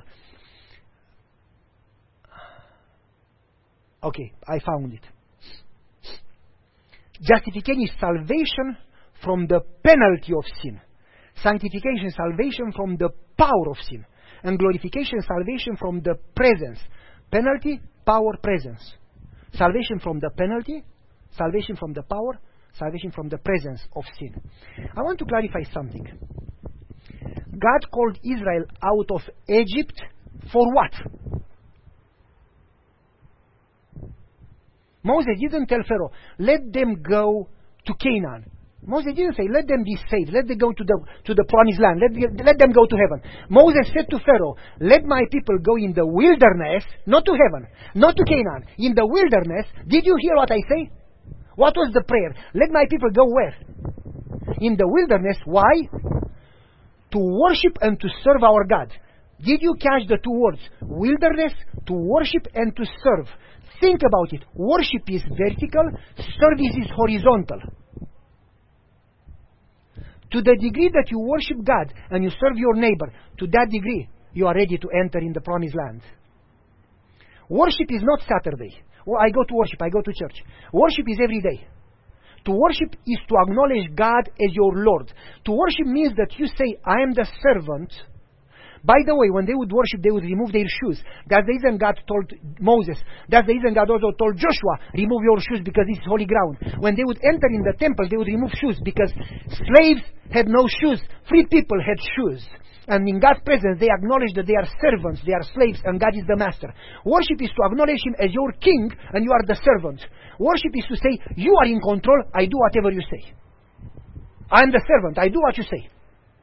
Okay, I found it. Justification is salvation from the penalty of sin. Sanctification is salvation from the power of sin. And glorification is salvation from the presence. Penalty, power, presence. Salvation from the penalty, salvation from the power, salvation from the presence of sin. I want to clarify something. God called Israel out of Egypt for what? Moses didn't tell Pharaoh, let them go to Canaan. Moses didn't say, let them be saved, let them go to the to the promised land, let, let them go to heaven. Moses said to Pharaoh, let my people go in the wilderness, not to heaven, not to Canaan, in the wilderness. Did you hear what I say? What was the prayer? Let my people go where? In the wilderness. Why? To worship and to serve our God. Did you catch the two words? Wilderness, to worship and to serve. Think about it. Worship is vertical, service is horizontal. To the degree that you worship God and you serve your neighbor, to that degree, you are ready to enter in the promised land. Worship is not Saturday. Well, I go to worship, I go to church. Worship is every day. To worship is to acknowledge God as your Lord. To worship means that you say, I am the servant. By the way, when they would worship, they would remove their shoes. That's the reason God told Moses. That's the reason God also told Joshua, remove your shoes because this is holy ground. When they would enter in the temple, they would remove shoes because slaves had no shoes. Free people had shoes. And in God's presence, they acknowledge that they are servants, they are slaves, and God is the master. Worship is to acknowledge Him as your king, and you are the servant. Worship is to say, you are in control, I do whatever you say. I am the servant, I do what you say.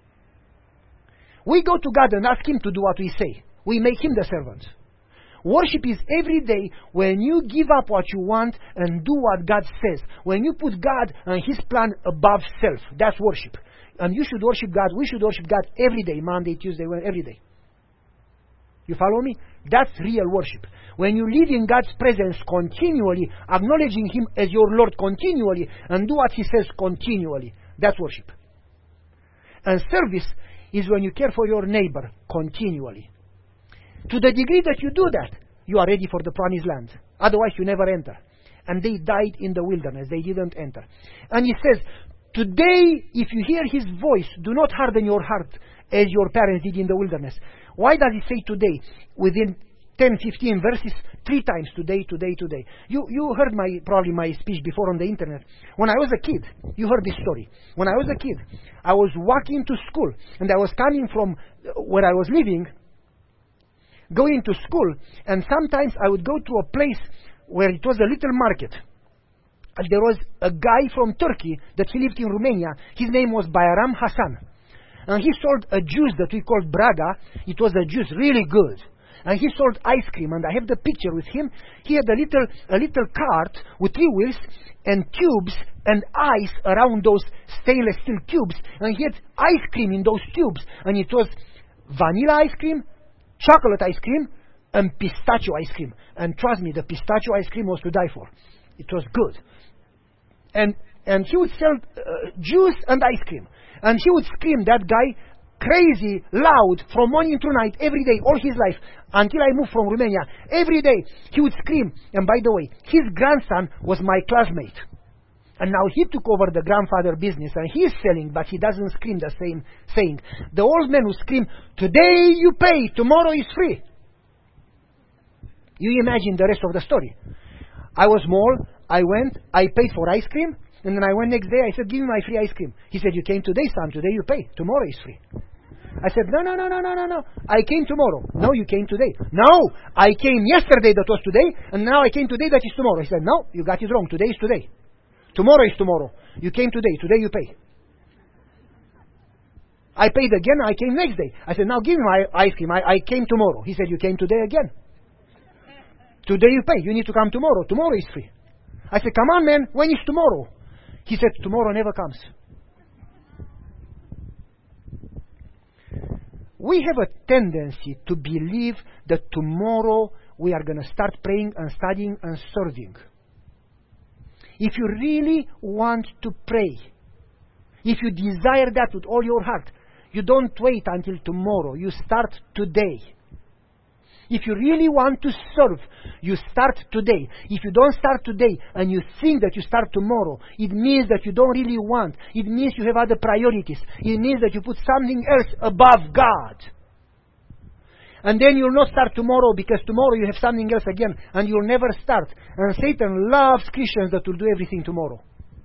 We go to God and ask Him to do what we say. We make Him the servant. Worship is every day when you give up what you want and do what God says. When you put God and His plan above self. That's worship. And you should worship God. We should worship God every day. Monday, Tuesday, every day. You follow me? That's real worship. When you live in God's presence continually, acknowledging Him as your Lord continually, and do what He says continually. That's worship. And service is when you care for your neighbor continually. To the degree that you do that, you are ready for the promised land. Otherwise, you never enter. And they died in the wilderness. They didn't enter. And He says, today, if you hear His voice, do not harden your heart as your parents did in the wilderness. Why does He say today? Within ten, fifteen verses, three times, today, today, today. You you heard my probably my speech before on the internet. When I was a kid, you heard this story. When I was a kid, I was walking to school, and I was coming from where I was living, going to school, and sometimes I would go to a place where it was a little market. And there was a guy from Turkey that he lived in Romania. His name was Bayram Hassan. And he sold a juice that we called Braga. It was a juice, really good. And he sold ice cream, and I have the picture with him. He had a little a little cart with three wheels and tubes and ice around those stainless steel tubes. And he had ice cream in those tubes. And it was vanilla ice cream, chocolate ice cream, and pistachio ice cream. And trust me, the pistachio ice cream was to die for. It was good. And and he would sell uh, juice and ice cream. And he would scream, that guy, crazy, loud, from morning to night, every day, all his life, until I moved from Romania. Every day, he would scream. And by the way, his grandson was my classmate. And now he took over the grandfather business, and he's selling, but he doesn't scream the same saying. The old man would scream, today you pay, tomorrow is free. You imagine the rest of the story. I was small, I went, I paid for ice cream, and then I went next day, I said, give me my free ice cream. He said, you came today, son, today you pay, tomorrow is free. I said, no, no, no, no, no, no, no, I came tomorrow. No, you came today. No, I came yesterday, that was today, and now I came today, that is tomorrow. He said, no, you got it wrong, today is today. Tomorrow is tomorrow. You came today, today you pay. I paid again, I came next day. I said, now give me my ice cream, I, I came tomorrow. He said, you came today again. Today you pay, you need to come tomorrow, tomorrow is free. I said, come on man, when is tomorrow? He said, tomorrow never comes. We have a tendency to believe that tomorrow we are going to start praying and studying and serving. If you really want to pray, if you desire that with all your heart, you don't wait until tomorrow, you start today. If you really want to serve, you start today. If you don't start today and you think that you start tomorrow, it means that you don't really want. It means you have other priorities. It means that you put something else above God. And then you'll not start tomorrow because tomorrow you have something else again and you'll never start. And Satan loves Christians that will do everything tomorrow.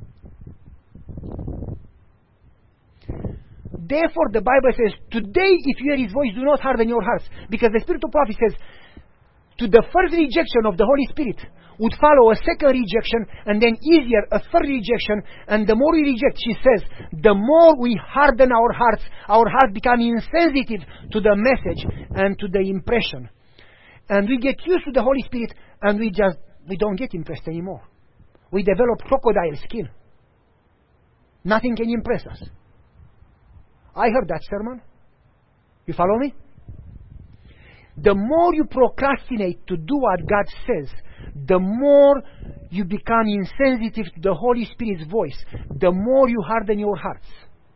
Therefore, the Bible says, today, if you hear His voice, do not harden your hearts. Because the Spirit of prophecy says, to the first rejection of the Holy Spirit would follow a second rejection, and then easier, a third rejection. And the more we reject, she says, the more we harden our hearts, our hearts become insensitive to the message and to the impression. And we get used to the Holy Spirit, and we just, we don't get impressed anymore. We develop crocodile skin. Nothing can impress us. I heard that sermon. You follow me? The more you procrastinate to do what God says, the more you become insensitive to the Holy Spirit's voice, the more you harden your hearts.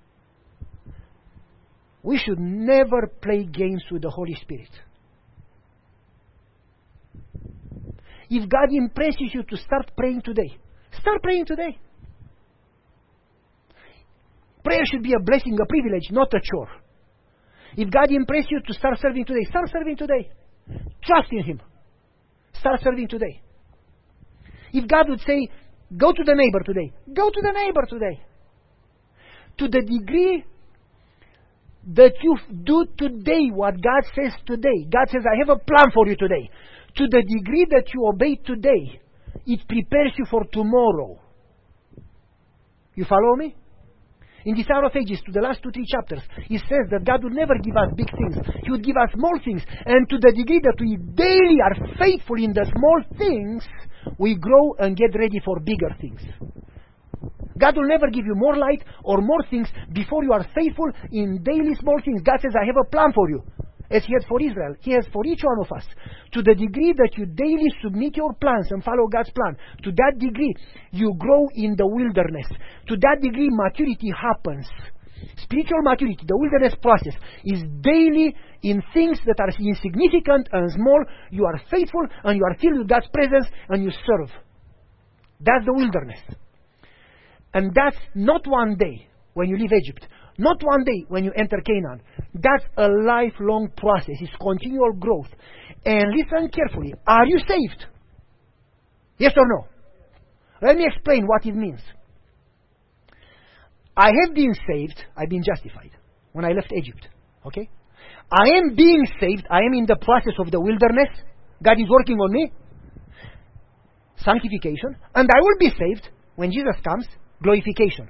We should never play games with the Holy Spirit. If God impresses you to start praying today, start praying today. Prayer should be a blessing, a privilege, not a chore. If God impresses you to start serving today, start serving today. Trust in Him. Start serving today. If God would say, go to the neighbor today, go to the neighbor today. To the degree that you do today what God says today, God says, I have a plan for you today. To the degree that you obey today, it prepares you for tomorrow. You follow me? In this Hour of Ages, to the last two, three chapters, it says that God will never give us big things. He would give us small things. And to the degree that we daily are faithful in the small things, we grow and get ready for bigger things. God will never give you more light or more things before you are faithful in daily small things. God says, I have a plan for you. As He has for Israel, He has for each one of us. To the degree that you daily submit your plans and follow God's plan, to that degree you grow in the wilderness. To that degree maturity happens. Spiritual maturity, the wilderness process, is daily in things that are insignificant and small. You are faithful and you are filled with God's presence and you serve. That's the wilderness. And that's not one day when you leave Egypt. Not one day when you enter Canaan. That's a lifelong process. It's continual growth. And listen carefully. Are you saved? Yes or no? Let me explain what it means. I have been saved. I've been justified when I left Egypt. Okay? I am being saved. I am in the process of the wilderness. God is working on me. Sanctification. And I will be saved when Jesus comes. Glorification.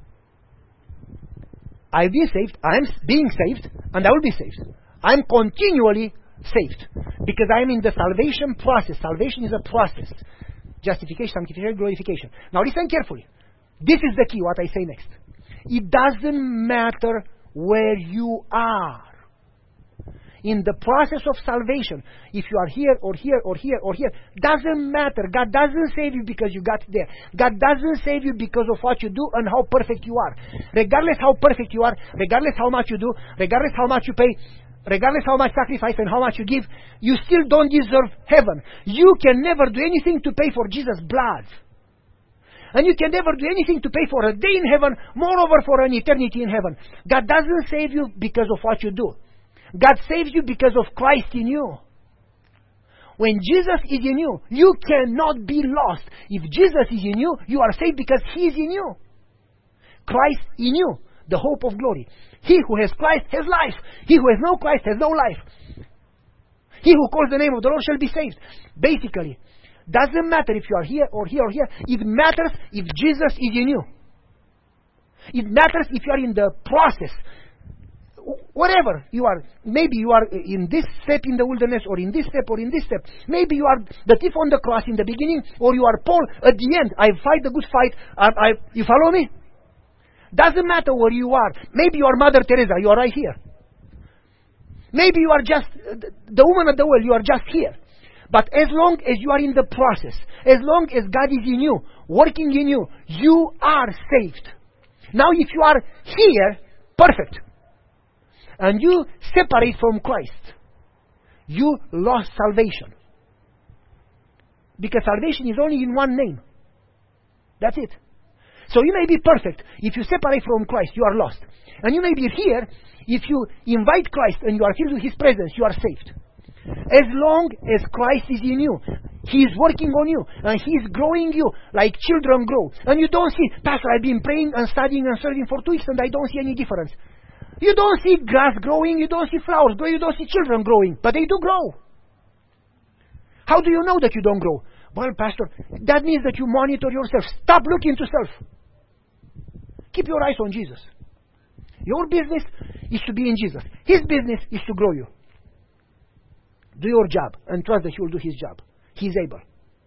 I've been saved, I'm being saved, and I will be saved. I'm continually saved. Because I'm in the salvation process. Salvation is a process. Justification, sanctification, glorification. Now listen carefully. This is the key, what I say next. It doesn't matter where you are. in the process of salvation, if you are here or here or here or here, doesn't matter. God doesn't save you because you got there. God doesn't save you because of what you do and how perfect you are. Regardless how perfect you are, regardless how much you do, regardless how much you pay, regardless how much sacrifice and how much you give, you still don't deserve heaven. You can never do anything to pay for Jesus' blood. And you can never do anything to pay for a day in heaven, moreover for an eternity in heaven. God doesn't save you because of what you do. God saves you because of Christ in you. When Jesus is in you, you cannot be lost. If Jesus is in you, you are saved because He is in you. Christ in you, the hope of glory. He who has Christ has life. He who has no Christ has no life. He who calls the name of the Lord shall be saved. Basically, doesn't matter if you are here or here or here. It matters if Jesus is in you. It matters if you are in the process. Whatever you are. Maybe you are in this step in the wilderness, or in this step, or in this step. Maybe you are the thief on the cross in the beginning, or you are Paul at the end. I fight the good fight. I, I, you follow me? Doesn't matter where you are. Maybe you are Mother Teresa. You are right here. Maybe you are just the woman at the well. You are just here. But as long as you are in the process, as long as God is in you, working in you, you are saved. Now if you are here, perfect, and you separate from Christ, you lost salvation. Because salvation is only in one name. That's it. So you may be perfect. If you separate from Christ, you are lost. And you may be here. If you invite Christ and you are filled with His presence, you are saved. As long as Christ is in you, He is working on you, and He is growing you like children grow. And you don't see, Pastor, I've been praying and studying and serving for two weeks and I don't see any difference. You don't see grass growing, you don't see flowers growing, you don't see children growing, but they do grow. How do you know that you don't grow? Well, Pastor, that means that you monitor yourself. Stop looking to self. Keep your eyes on Jesus. Your business is to be in Jesus. His business is to grow you. Do your job and trust that He will do His job. He is able.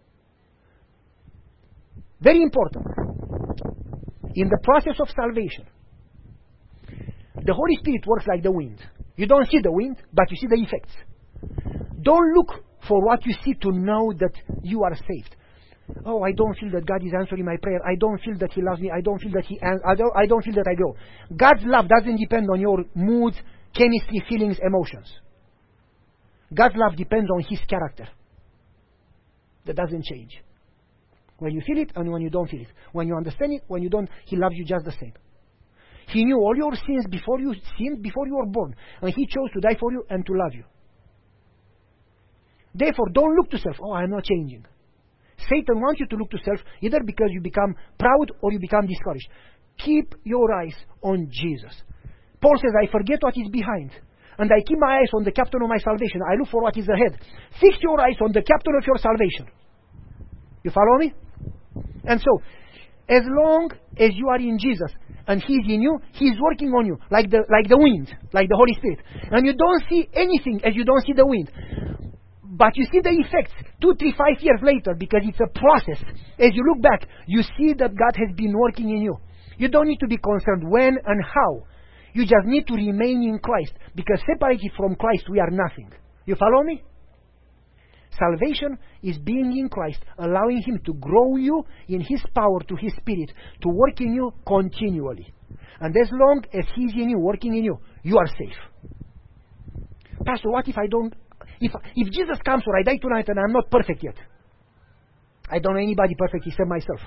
Very important. In the process of salvation, the Holy Spirit works like the wind. You don't see the wind, but you see the effects. Don't look for what you see to know that you are saved. Oh, I don't feel that God is answering my prayer. I don't feel that He loves me. I don't feel that He. An- I don't. I don't feel that I grow. God's love doesn't depend on your moods, chemistry, feelings, emotions. God's love depends on His character. That doesn't change. When you feel it and when you don't feel it. When you understand it, when you don't, He loves you just the same. He knew all your sins before you sinned, before you were born. And He chose to die for you and to love you. Therefore, don't look to self. Oh, I'm not changing. Satan wants you to look to self either because you become proud or you become discouraged. Keep your eyes on Jesus. Paul says, I forget what is behind, and I keep my eyes on the captain of my salvation. I look for what is ahead. Fix your eyes on the captain of your salvation. You follow me? And so, as long as you are in Jesus and He is in you, He is working on you like the like the wind, like the Holy Spirit. And you don't see anything as you don't see the wind. But you see the effects two, three, five years later, because it's a process. As you look back, you see that God has been working in you. You don't need to be concerned when and how. You just need to remain in Christ, because separated from Christ, we are nothing. You follow me? Salvation is being in Christ, allowing Him to grow you in His power, to His Spirit, to work in you continually. And as long as He is in you, working in you, you are safe. Pastor, what if I don't... If, if Jesus comes or I die tonight and I'm not perfect yet? I don't know anybody perfect except myself.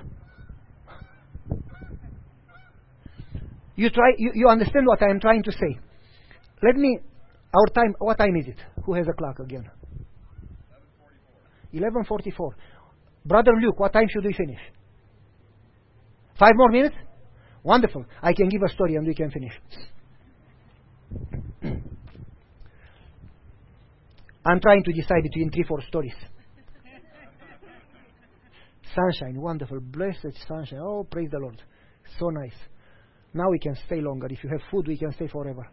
You try. You, you understand what I am trying to say. Let me... Our time... What time is it? Who has a clock again? eleven forty-four. Brother Luke, what time should we finish? Five more minutes? Wonderful. I can give a story and we can finish. I'm trying to decide between three, four stories. Sunshine, wonderful, blessed sunshine. Oh, praise the Lord. So nice. Now we can stay longer. If you have food, we can stay forever.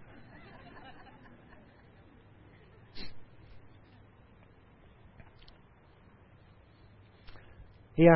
Yeah.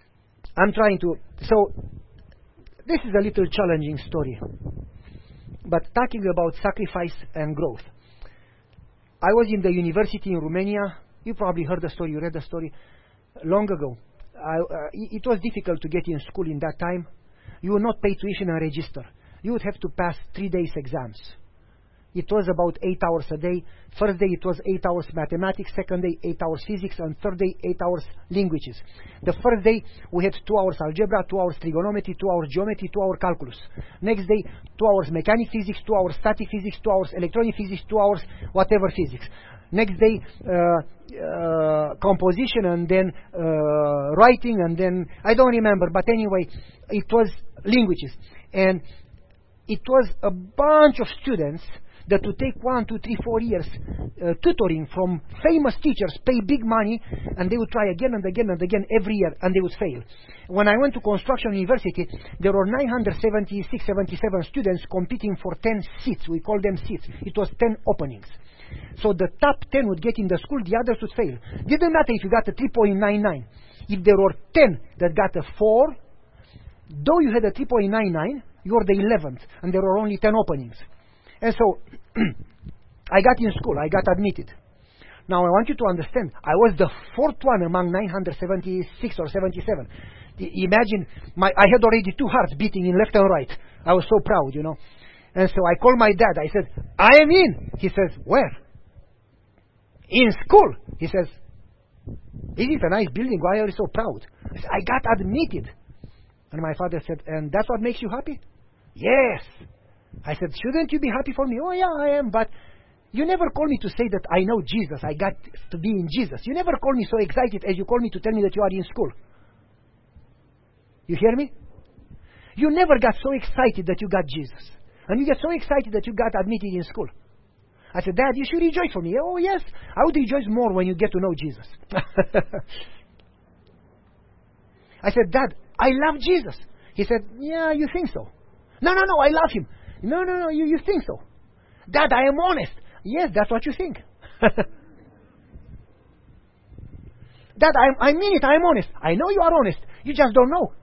I'm trying to... So, this is a little challenging story. but talking about sacrifice and growth. I was in the university in Romania. You probably heard the story, you read the story long ago. I, uh, it was difficult to get in school in that time. You would not pay tuition and register. You would have to pass three days exams. It was about eight hours a day. First day it was eight hours mathematics, second day eight hours physics, and third day eight hours languages. The first day we had two hours algebra, two hours trigonometry, two hours geometry, two hours calculus. Next day two hours mechanic physics, two hours static physics, two hours electronic physics, two hours whatever physics. Next day uh, uh, composition, and then uh, writing, and then I don't remember, but anyway it was languages. And it was a bunch of students that would take one, two, three, four years uh, tutoring from famous teachers, pay big money, and they would try again and again and again every year, and they would fail. When I went to Construction University, there were nine hundred seventy-six, seventy-seven students competing for ten seats. We call them seats. It was ten openings. So the top ten would get in the school, the others would fail. Didn't matter if you got a three point nine nine. If there were ten that got a four, though you had a three point nine nine, you were the eleventh, and there were only ten openings. And so, I got in school, I got admitted. Now I want you to understand, I was the fourth one among nine hundred seventy-six or seventy-seven. I- imagine, my, I had already two hearts beating in left and right. I was so proud, you know. And so I called my dad, I said, I am in. He says, where? In school. He says, is it a nice building? Why are you so proud? I said, I got admitted. And my father said, and that's what makes you happy? Yes. I said, shouldn't you be happy for me? Oh yeah, I am, but you never call me to say that I know Jesus. I got to be in Jesus. You never call me so excited as you call me to tell me that you are in school. You hear me? You never got so excited that you got Jesus. And you get so excited that you got admitted in school. I said, Dad, you should rejoice for me. Oh yes, I would rejoice more when you get to know Jesus. I said, Dad, I love Jesus. He said, yeah, you think so? No, no, no, I love him. No, no, no, you, you think so? Dad, I am honest. Yes, that's what you think. Dad, I, I mean it, I am honest. I know you are honest. You just don't know.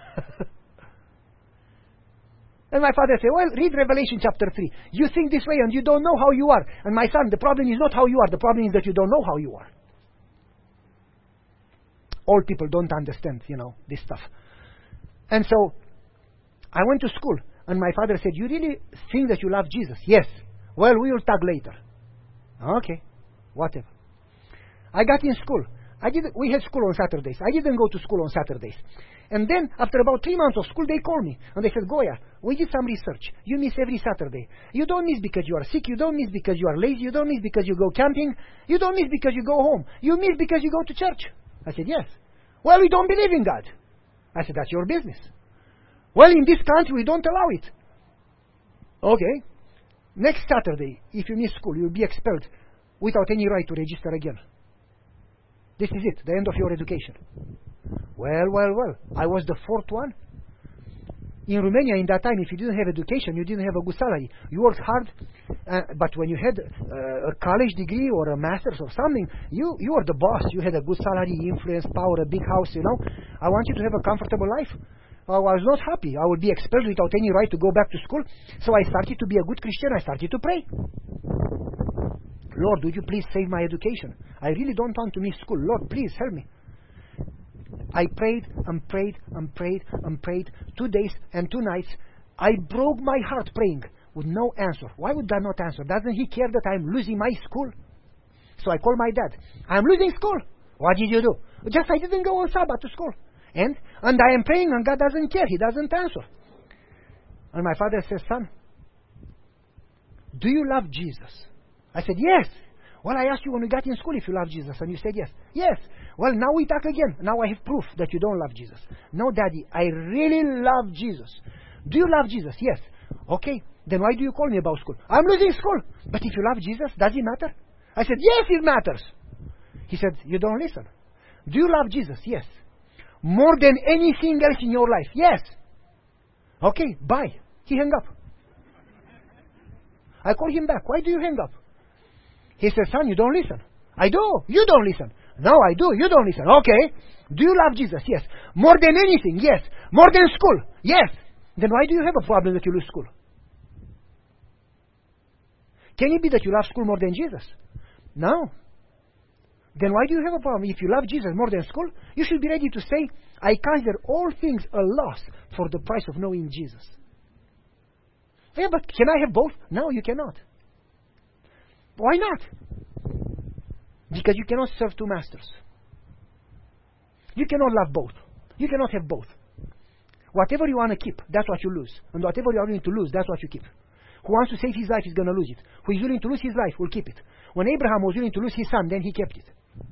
And my father said, well, read Revelation chapter three. You think this way and you don't know how you are. And my son, the problem is not how you are. The problem is that you don't know how you are. All people don't understand, you know, this stuff. And so, I went to school. And my father said, you really think that you love Jesus? Yes. Well, we will talk later. Okay. Whatever. I got in school. I didn't, we had school on Saturdays. I didn't go to school on Saturdays. And then, after about three months of school, they called me. And they said, Goya, we did some research. You miss every Saturday. You don't miss because you are sick. You don't miss because you are lazy. You don't miss because you go camping. You don't miss because you go home. You miss because you go to church. I said, yes. Well, we don't believe in God. I said, that's your business. Well, in this country, we don't allow it. Okay. Next Saturday, if you miss school, you'll be expelled without any right to register again. This is it, the end of your education. Well, well, well, I was the fourth one. In Romania, in that time, if you didn't have education, you didn't have a good salary. You worked hard, uh, but when you had uh, a college degree or a master's or something, you, you were the boss. You had a good salary, influence, power, a big house, you know. I want you to have a comfortable life. I was not happy. I would be expelled without any right to go back to school. So I started to be a good Christian. I started to pray. Lord, would you please save my education? I really don't want to miss school. Lord, please help me. I prayed and prayed and prayed and prayed two days and two nights. I broke my heart praying with no answer. Why would God not answer? Doesn't He care that I'm losing my school? So I called my dad. I'm losing school. What did you do? Just I didn't go on Sabbath to school. And and I am praying and God doesn't care. He doesn't answer. And my father says, son, do you love Jesus? I said, yes. Well, I asked you when we got in school if you love Jesus, and you said yes. Yes. Well, now we talk again. Now I have proof that you don't love Jesus. No, Daddy, I really love Jesus. Do you love Jesus? Yes. Okay. Then why do you call me about school? I'm losing school. But if you love Jesus, does it matter? I said, yes, it matters. He said, you don't listen. Do you love Jesus? Yes. More than anything else in your life? Yes. Okay, bye. He hung up. I called him back. Why do you hang up? He said, son, you don't listen. I do. You don't listen. No, I do. You don't listen. Okay. Do you love Jesus? Yes. More than anything? Yes. More than school? Yes. Then why do you have a problem that you lose school? Can it be that you love school more than Jesus? No. Then why do you have a problem? If you love Jesus more than school, you should be ready to say, I consider all things a loss for the price of knowing Jesus. Yeah, but can I have both? No, you cannot. Why not? Because you cannot serve two masters. You cannot love both. You cannot have both. Whatever you want to keep, that's what you lose. And whatever you are willing to lose, that's what you keep. Who wants to save his life is going to lose it. Who is willing to lose his life will keep it. When Abraham was willing to lose his son, then he kept it.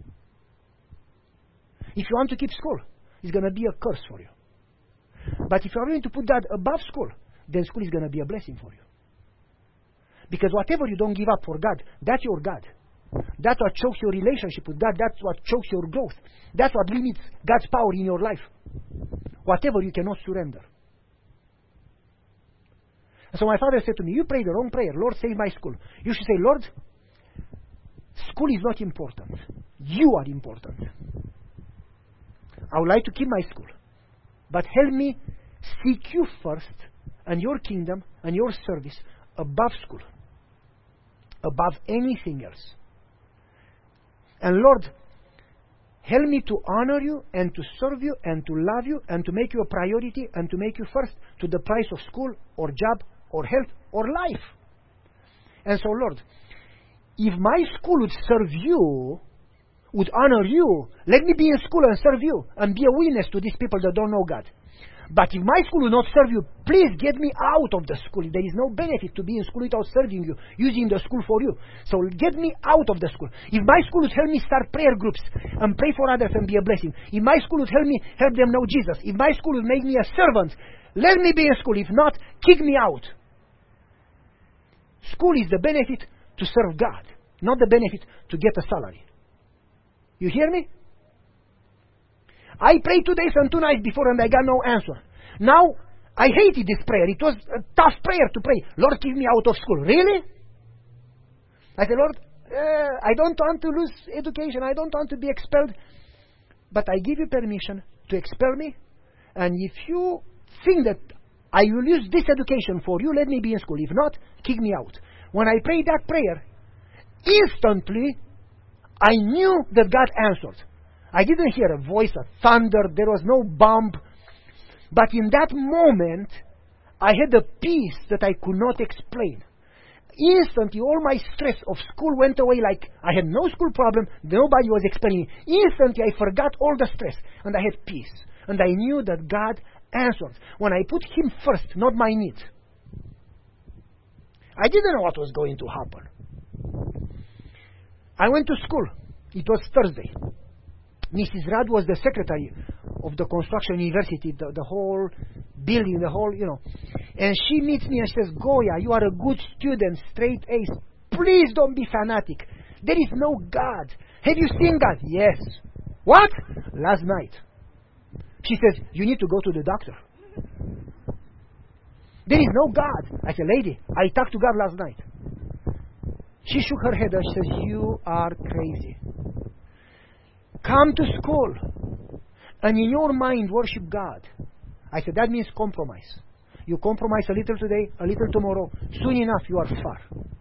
If you want to keep school, it's going to be a curse for you. But if you are willing to put that above school, then school is going to be a blessing for you. Because whatever you don't give up for God, that's your God. That's what chokes your relationship with God. That's what chokes your growth. That's what limits God's power in your life. Whatever you cannot surrender. And so my father said to me, you pray the wrong prayer. Lord, save my school. You should say, Lord, school is not important. You are important. I would like to keep my school. But help me seek you first and your kingdom and your service above school. Above anything else. And Lord, help me to honor you and to serve you and to love you and to make you a priority and to make you first to the price of school or job or health or life. And so, Lord, if my school would serve you, would honor you, let me be in school and serve you and be a witness to these people that don't know God. But if my school will not serve you, please get me out of the school. There is no benefit to be in school without serving you, using the school for you. So get me out of the school. If my school would help me start prayer groups and pray for others and be a blessing, if my school would help me help them know Jesus, if my school would make me a servant, let me be in school. If not, kick me out. School is the benefit to serve God, not the benefit to get a salary. You hear me? I prayed two days and two nights before and I got no answer. Now, I hated this prayer. It was a tough prayer to pray. Lord, keep me out of school. Really? I said, Lord, uh, I don't want to lose education. I don't want to be expelled. But I give you permission to expel me. And if you think that I will use this education for you, let me be in school. If not, kick me out. When I prayed that prayer, instantly, I knew that God answered. I didn't hear a voice, a thunder, there was no bomb. But in that moment, I had a peace that I could not explain. Instantly, all my stress of school went away like I had no school problem, nobody was explaining. Instantly, I forgot all the stress, and I had peace. And I knew that God answered. When I put Him first, not my needs. I didn't know what was going to happen. I went to school. It was Thursday. Missus Rad was the secretary of the construction university, the, the whole building, the whole, you know. And she meets me and says, Goya, you are a good student, straight A's. Please don't be fanatic. There is no God. Have you seen God? Yes. What? Last night. She says, you need to go to the doctor. There is no God. I said, lady, I talked to God last night. She shook her head and she says, you are crazy. Come to school and in your mind worship God. I said, that means compromise. You compromise a little today, a little tomorrow. Soon enough, you are far.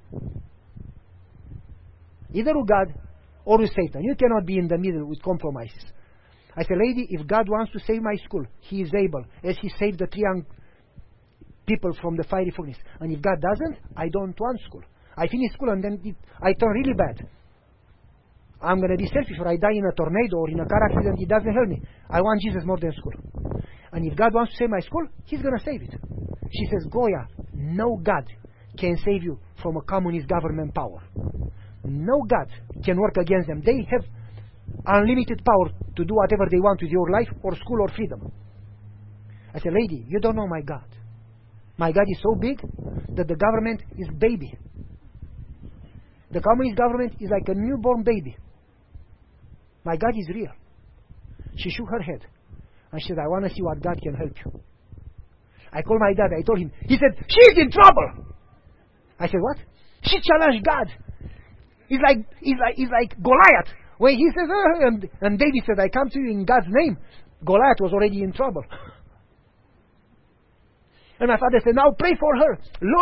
Either with God or with Satan. You cannot be in the middle with compromises. I said, lady, if God wants to save my school, He is able, as He saved the three young people from the fiery furnace. And if God doesn't, I don't want school. I finish school and then it, I turn really bad. I'm going to be selfish or I die in a tornado or in a car accident. It doesn't help me. I want Jesus more than school. And if God wants to save my school, He's going to save it. She says, Goya, no God can save you from a communist government power. No God can work against them. They have unlimited power to do whatever they want with your life or school or freedom. I said, lady, you don't know my God. My God is so big that the government is baby. The communist government is like a newborn baby. My God is real. She shook her head. And she said, I want to see what God can help you. I called my dad. I told him. He said, she's in trouble. I said, what? She challenged God. It's like, it's like, it's like Goliath. When he says, uh, and, and David said, I come to you in God's name. Goliath was already in trouble. And my father said, now pray for her. Lord,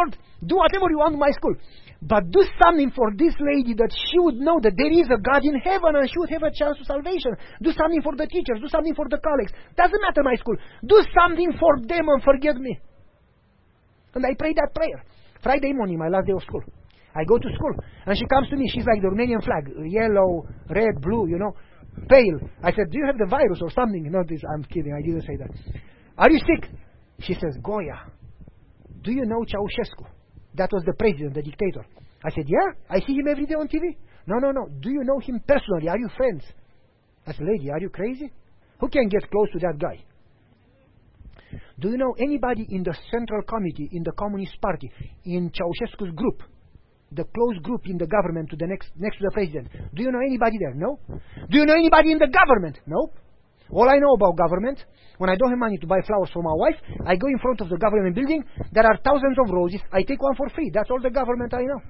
Do whatever you want in my school. But do something for this lady that she would know that there is a God in heaven and she would have a chance to salvation. Do something for the teachers. Do something for the colleagues. Doesn't matter my school. Do something for them and forget me. And I prayed that prayer. Friday morning, my last day of school. I go to school and she comes to me. She's like the Romanian flag. Yellow, red, blue, you know. Pale. I said, do you have the virus or something? No, this, I'm kidding. I didn't say that. Are you sick? She says, Goya, do you know Ceausescu? That was the president, the dictator. I said, yeah, I see him every day on T V. No, no, no. Do you know him personally? Are you friends? I said, lady, are you crazy? Who can get close to that guy? Do you know anybody in the Central Committee, in the Communist Party, in Ceausescu's group, the close group in the government to the next, next to the president? Do you know anybody there? No. Do you know anybody in the government? No. All I know about government, when I don't have money to buy flowers for my wife, I go in front of the government building. There are thousands of roses. I take one for free. That's all the government I know.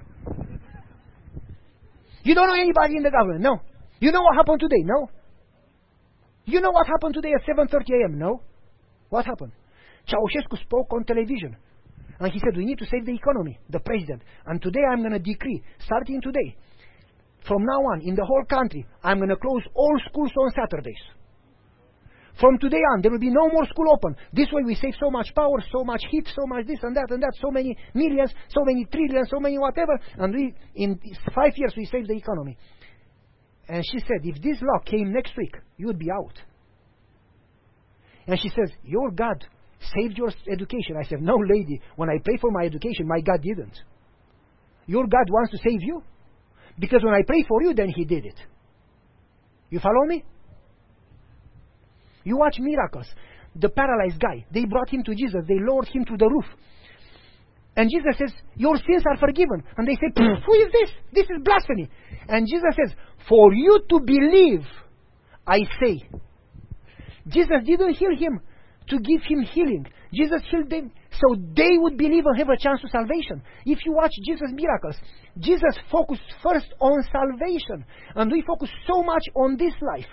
You don't know anybody in the government? No. You know what happened today? No. You know what happened today at seven thirty a.m.? No. What happened? Ceausescu spoke on television. And he said, we need to save the economy, the president. And today I'm going to decree, starting today, from now on, in the whole country, I'm going to close all schools on Saturdays. From today on, there will be no more school open. This way we save so much power, so much heat, so much this and that and that, so many millions, so many trillions, so many whatever. And we, in five years, we save the economy. And she said, if this law came next week, you would be out. And she says, your God saved your education. I said, no, lady, when I pray for my education, my God didn't. Your God wants to save you. Because when I pray for you, then He did it. You follow me? You watch miracles. The paralyzed guy, they brought him to Jesus. They lowered him to the roof. And Jesus says, your sins are forgiven. And they say, who is this? This is blasphemy. And Jesus says, for you to believe, I say. Jesus didn't heal him to give him healing. Jesus healed them so they would believe and have a chance to salvation. If you watch Jesus' miracles, Jesus focused first on salvation. And we focus so much on this life.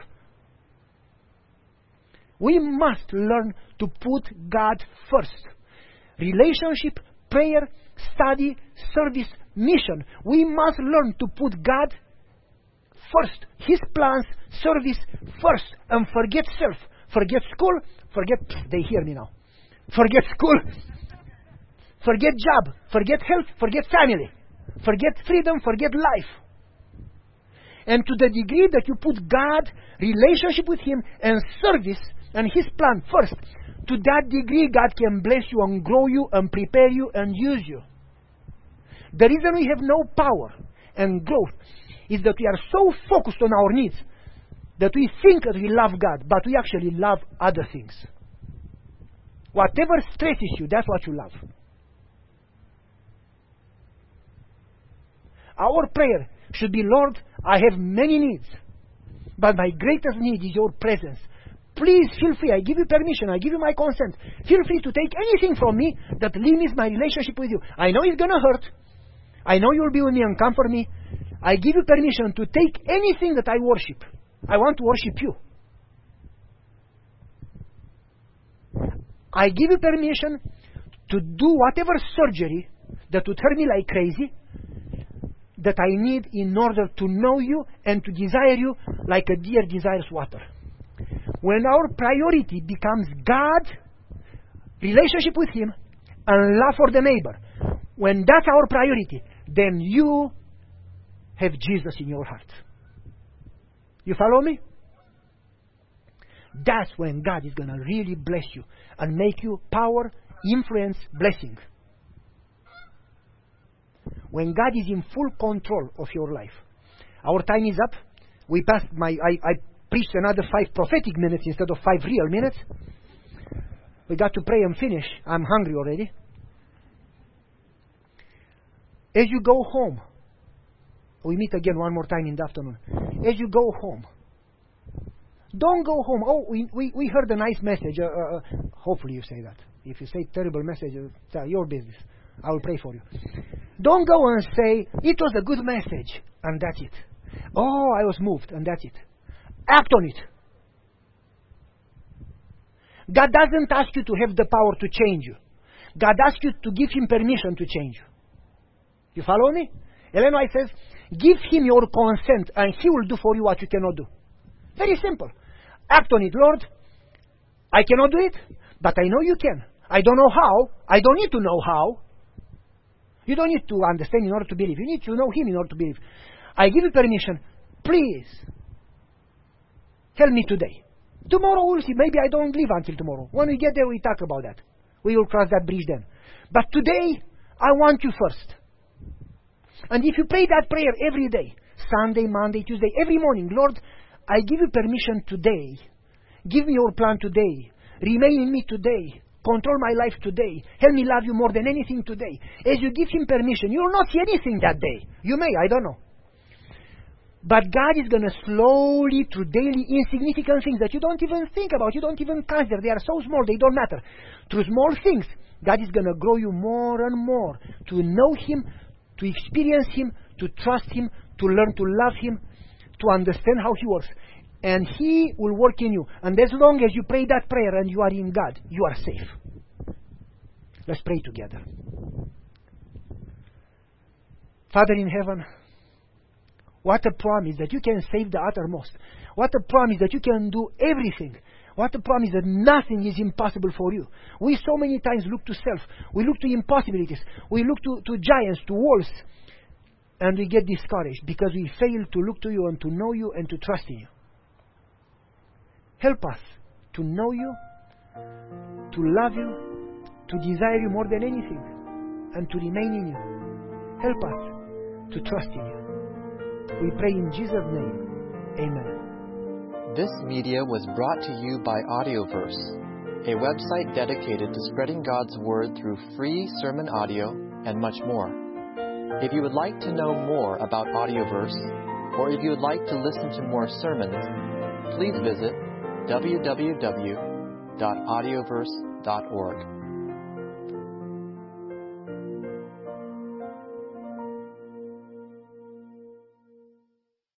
We must learn to put God first. Relationship, prayer, study, service, mission. We must learn to put God first. His plans, service first. And forget self. Forget school. Forget, they hear me now. Forget school. Forget job. Forget health. Forget family. Forget freedom. Forget life. And to the degree that you put God, relationship with Him, and service, and His plan first, to that degree God can bless you and grow you and prepare you and use you. The reason we have no power and growth is that we are so focused on our needs that we think that we love God, but we actually love other things. Whatever stresses you, that's what you love. Our prayer should be, Lord, I have many needs, but my greatest need is your presence. Please feel free. I give you permission. I give you my consent. Feel free to take anything from me that limits my relationship with you. I know it's going to hurt. I know you'll be with me and comfort me. I give you permission to take anything that I worship. I want to worship you. I give you permission to do whatever surgery that would hurt me like crazy that I need in order to know you and to desire you like a deer desires water. When our priority becomes God, relationship with Him, and love for the neighbor, when that's our priority, then you have Jesus in your heart. You follow me? That's when God is going to really bless you and make you power, influence, blessing. When God is in full control of your life. Our time is up. We passed my... I, I preached another five prophetic minutes instead of five real minutes. We got to pray and finish. I'm hungry already. As you go home, we meet again one more time in the afternoon. As you go home, don't go home. Oh, we we, we heard a nice message. Uh, uh, hopefully you say that. If you say terrible message, uh, your business. I will pray for you. Don't go and say, it was a good message, and that's it. Oh, I was moved, and that's it. Act on it. God doesn't ask you to have the power to change you. God asks you to give Him permission to change you. You follow me? Ellen White says, give him your consent and he will do for you what you cannot do. Very simple. Act on it, Lord. I cannot do it, but I know you can. I don't know how. I don't need to know how. You don't need to understand in order to believe. You need to know him in order to believe. I give you permission. Please, help me today. Tomorrow we'll see. Maybe I don't live until tomorrow. When we get there, we talk about that. We will cross that bridge then. But today, I want you first. And if you pray that prayer every day, Sunday, Monday, Tuesday, every morning, Lord, I give you permission today. Give me your plan today. Remain in me today. Control my life today. Help me love you more than anything today. As you give him permission, you will not see anything that day. You may, I don't know. But God is going to slowly, through daily insignificant things that you don't even think about, you don't even consider, they are so small, they don't matter. Through small things, God is going to grow you more and more to know him, to experience him, to trust him, to learn to love him, to understand how he works. And he will work in you. And as long as you pray that prayer and you are in God, you are safe. Let's pray together. Father in heaven, what a promise that you can save the uttermost. What a promise that you can do everything. What a promise that nothing is impossible for you. We so many times look to self. We look to impossibilities. We look to, to giants, to walls. And we get discouraged because we fail to look to you and to know you and to trust in you. Help us to know you, to love you, to desire you more than anything, and to remain in you. Help us to trust in you. We pray in Jesus' name. Amen. This media was brought to you by Audioverse, a website dedicated to spreading God's Word through free sermon audio and much more. If you would like to know more about Audioverse, or if you would like to listen to more sermons, please visit w w w dot audioverse dot org.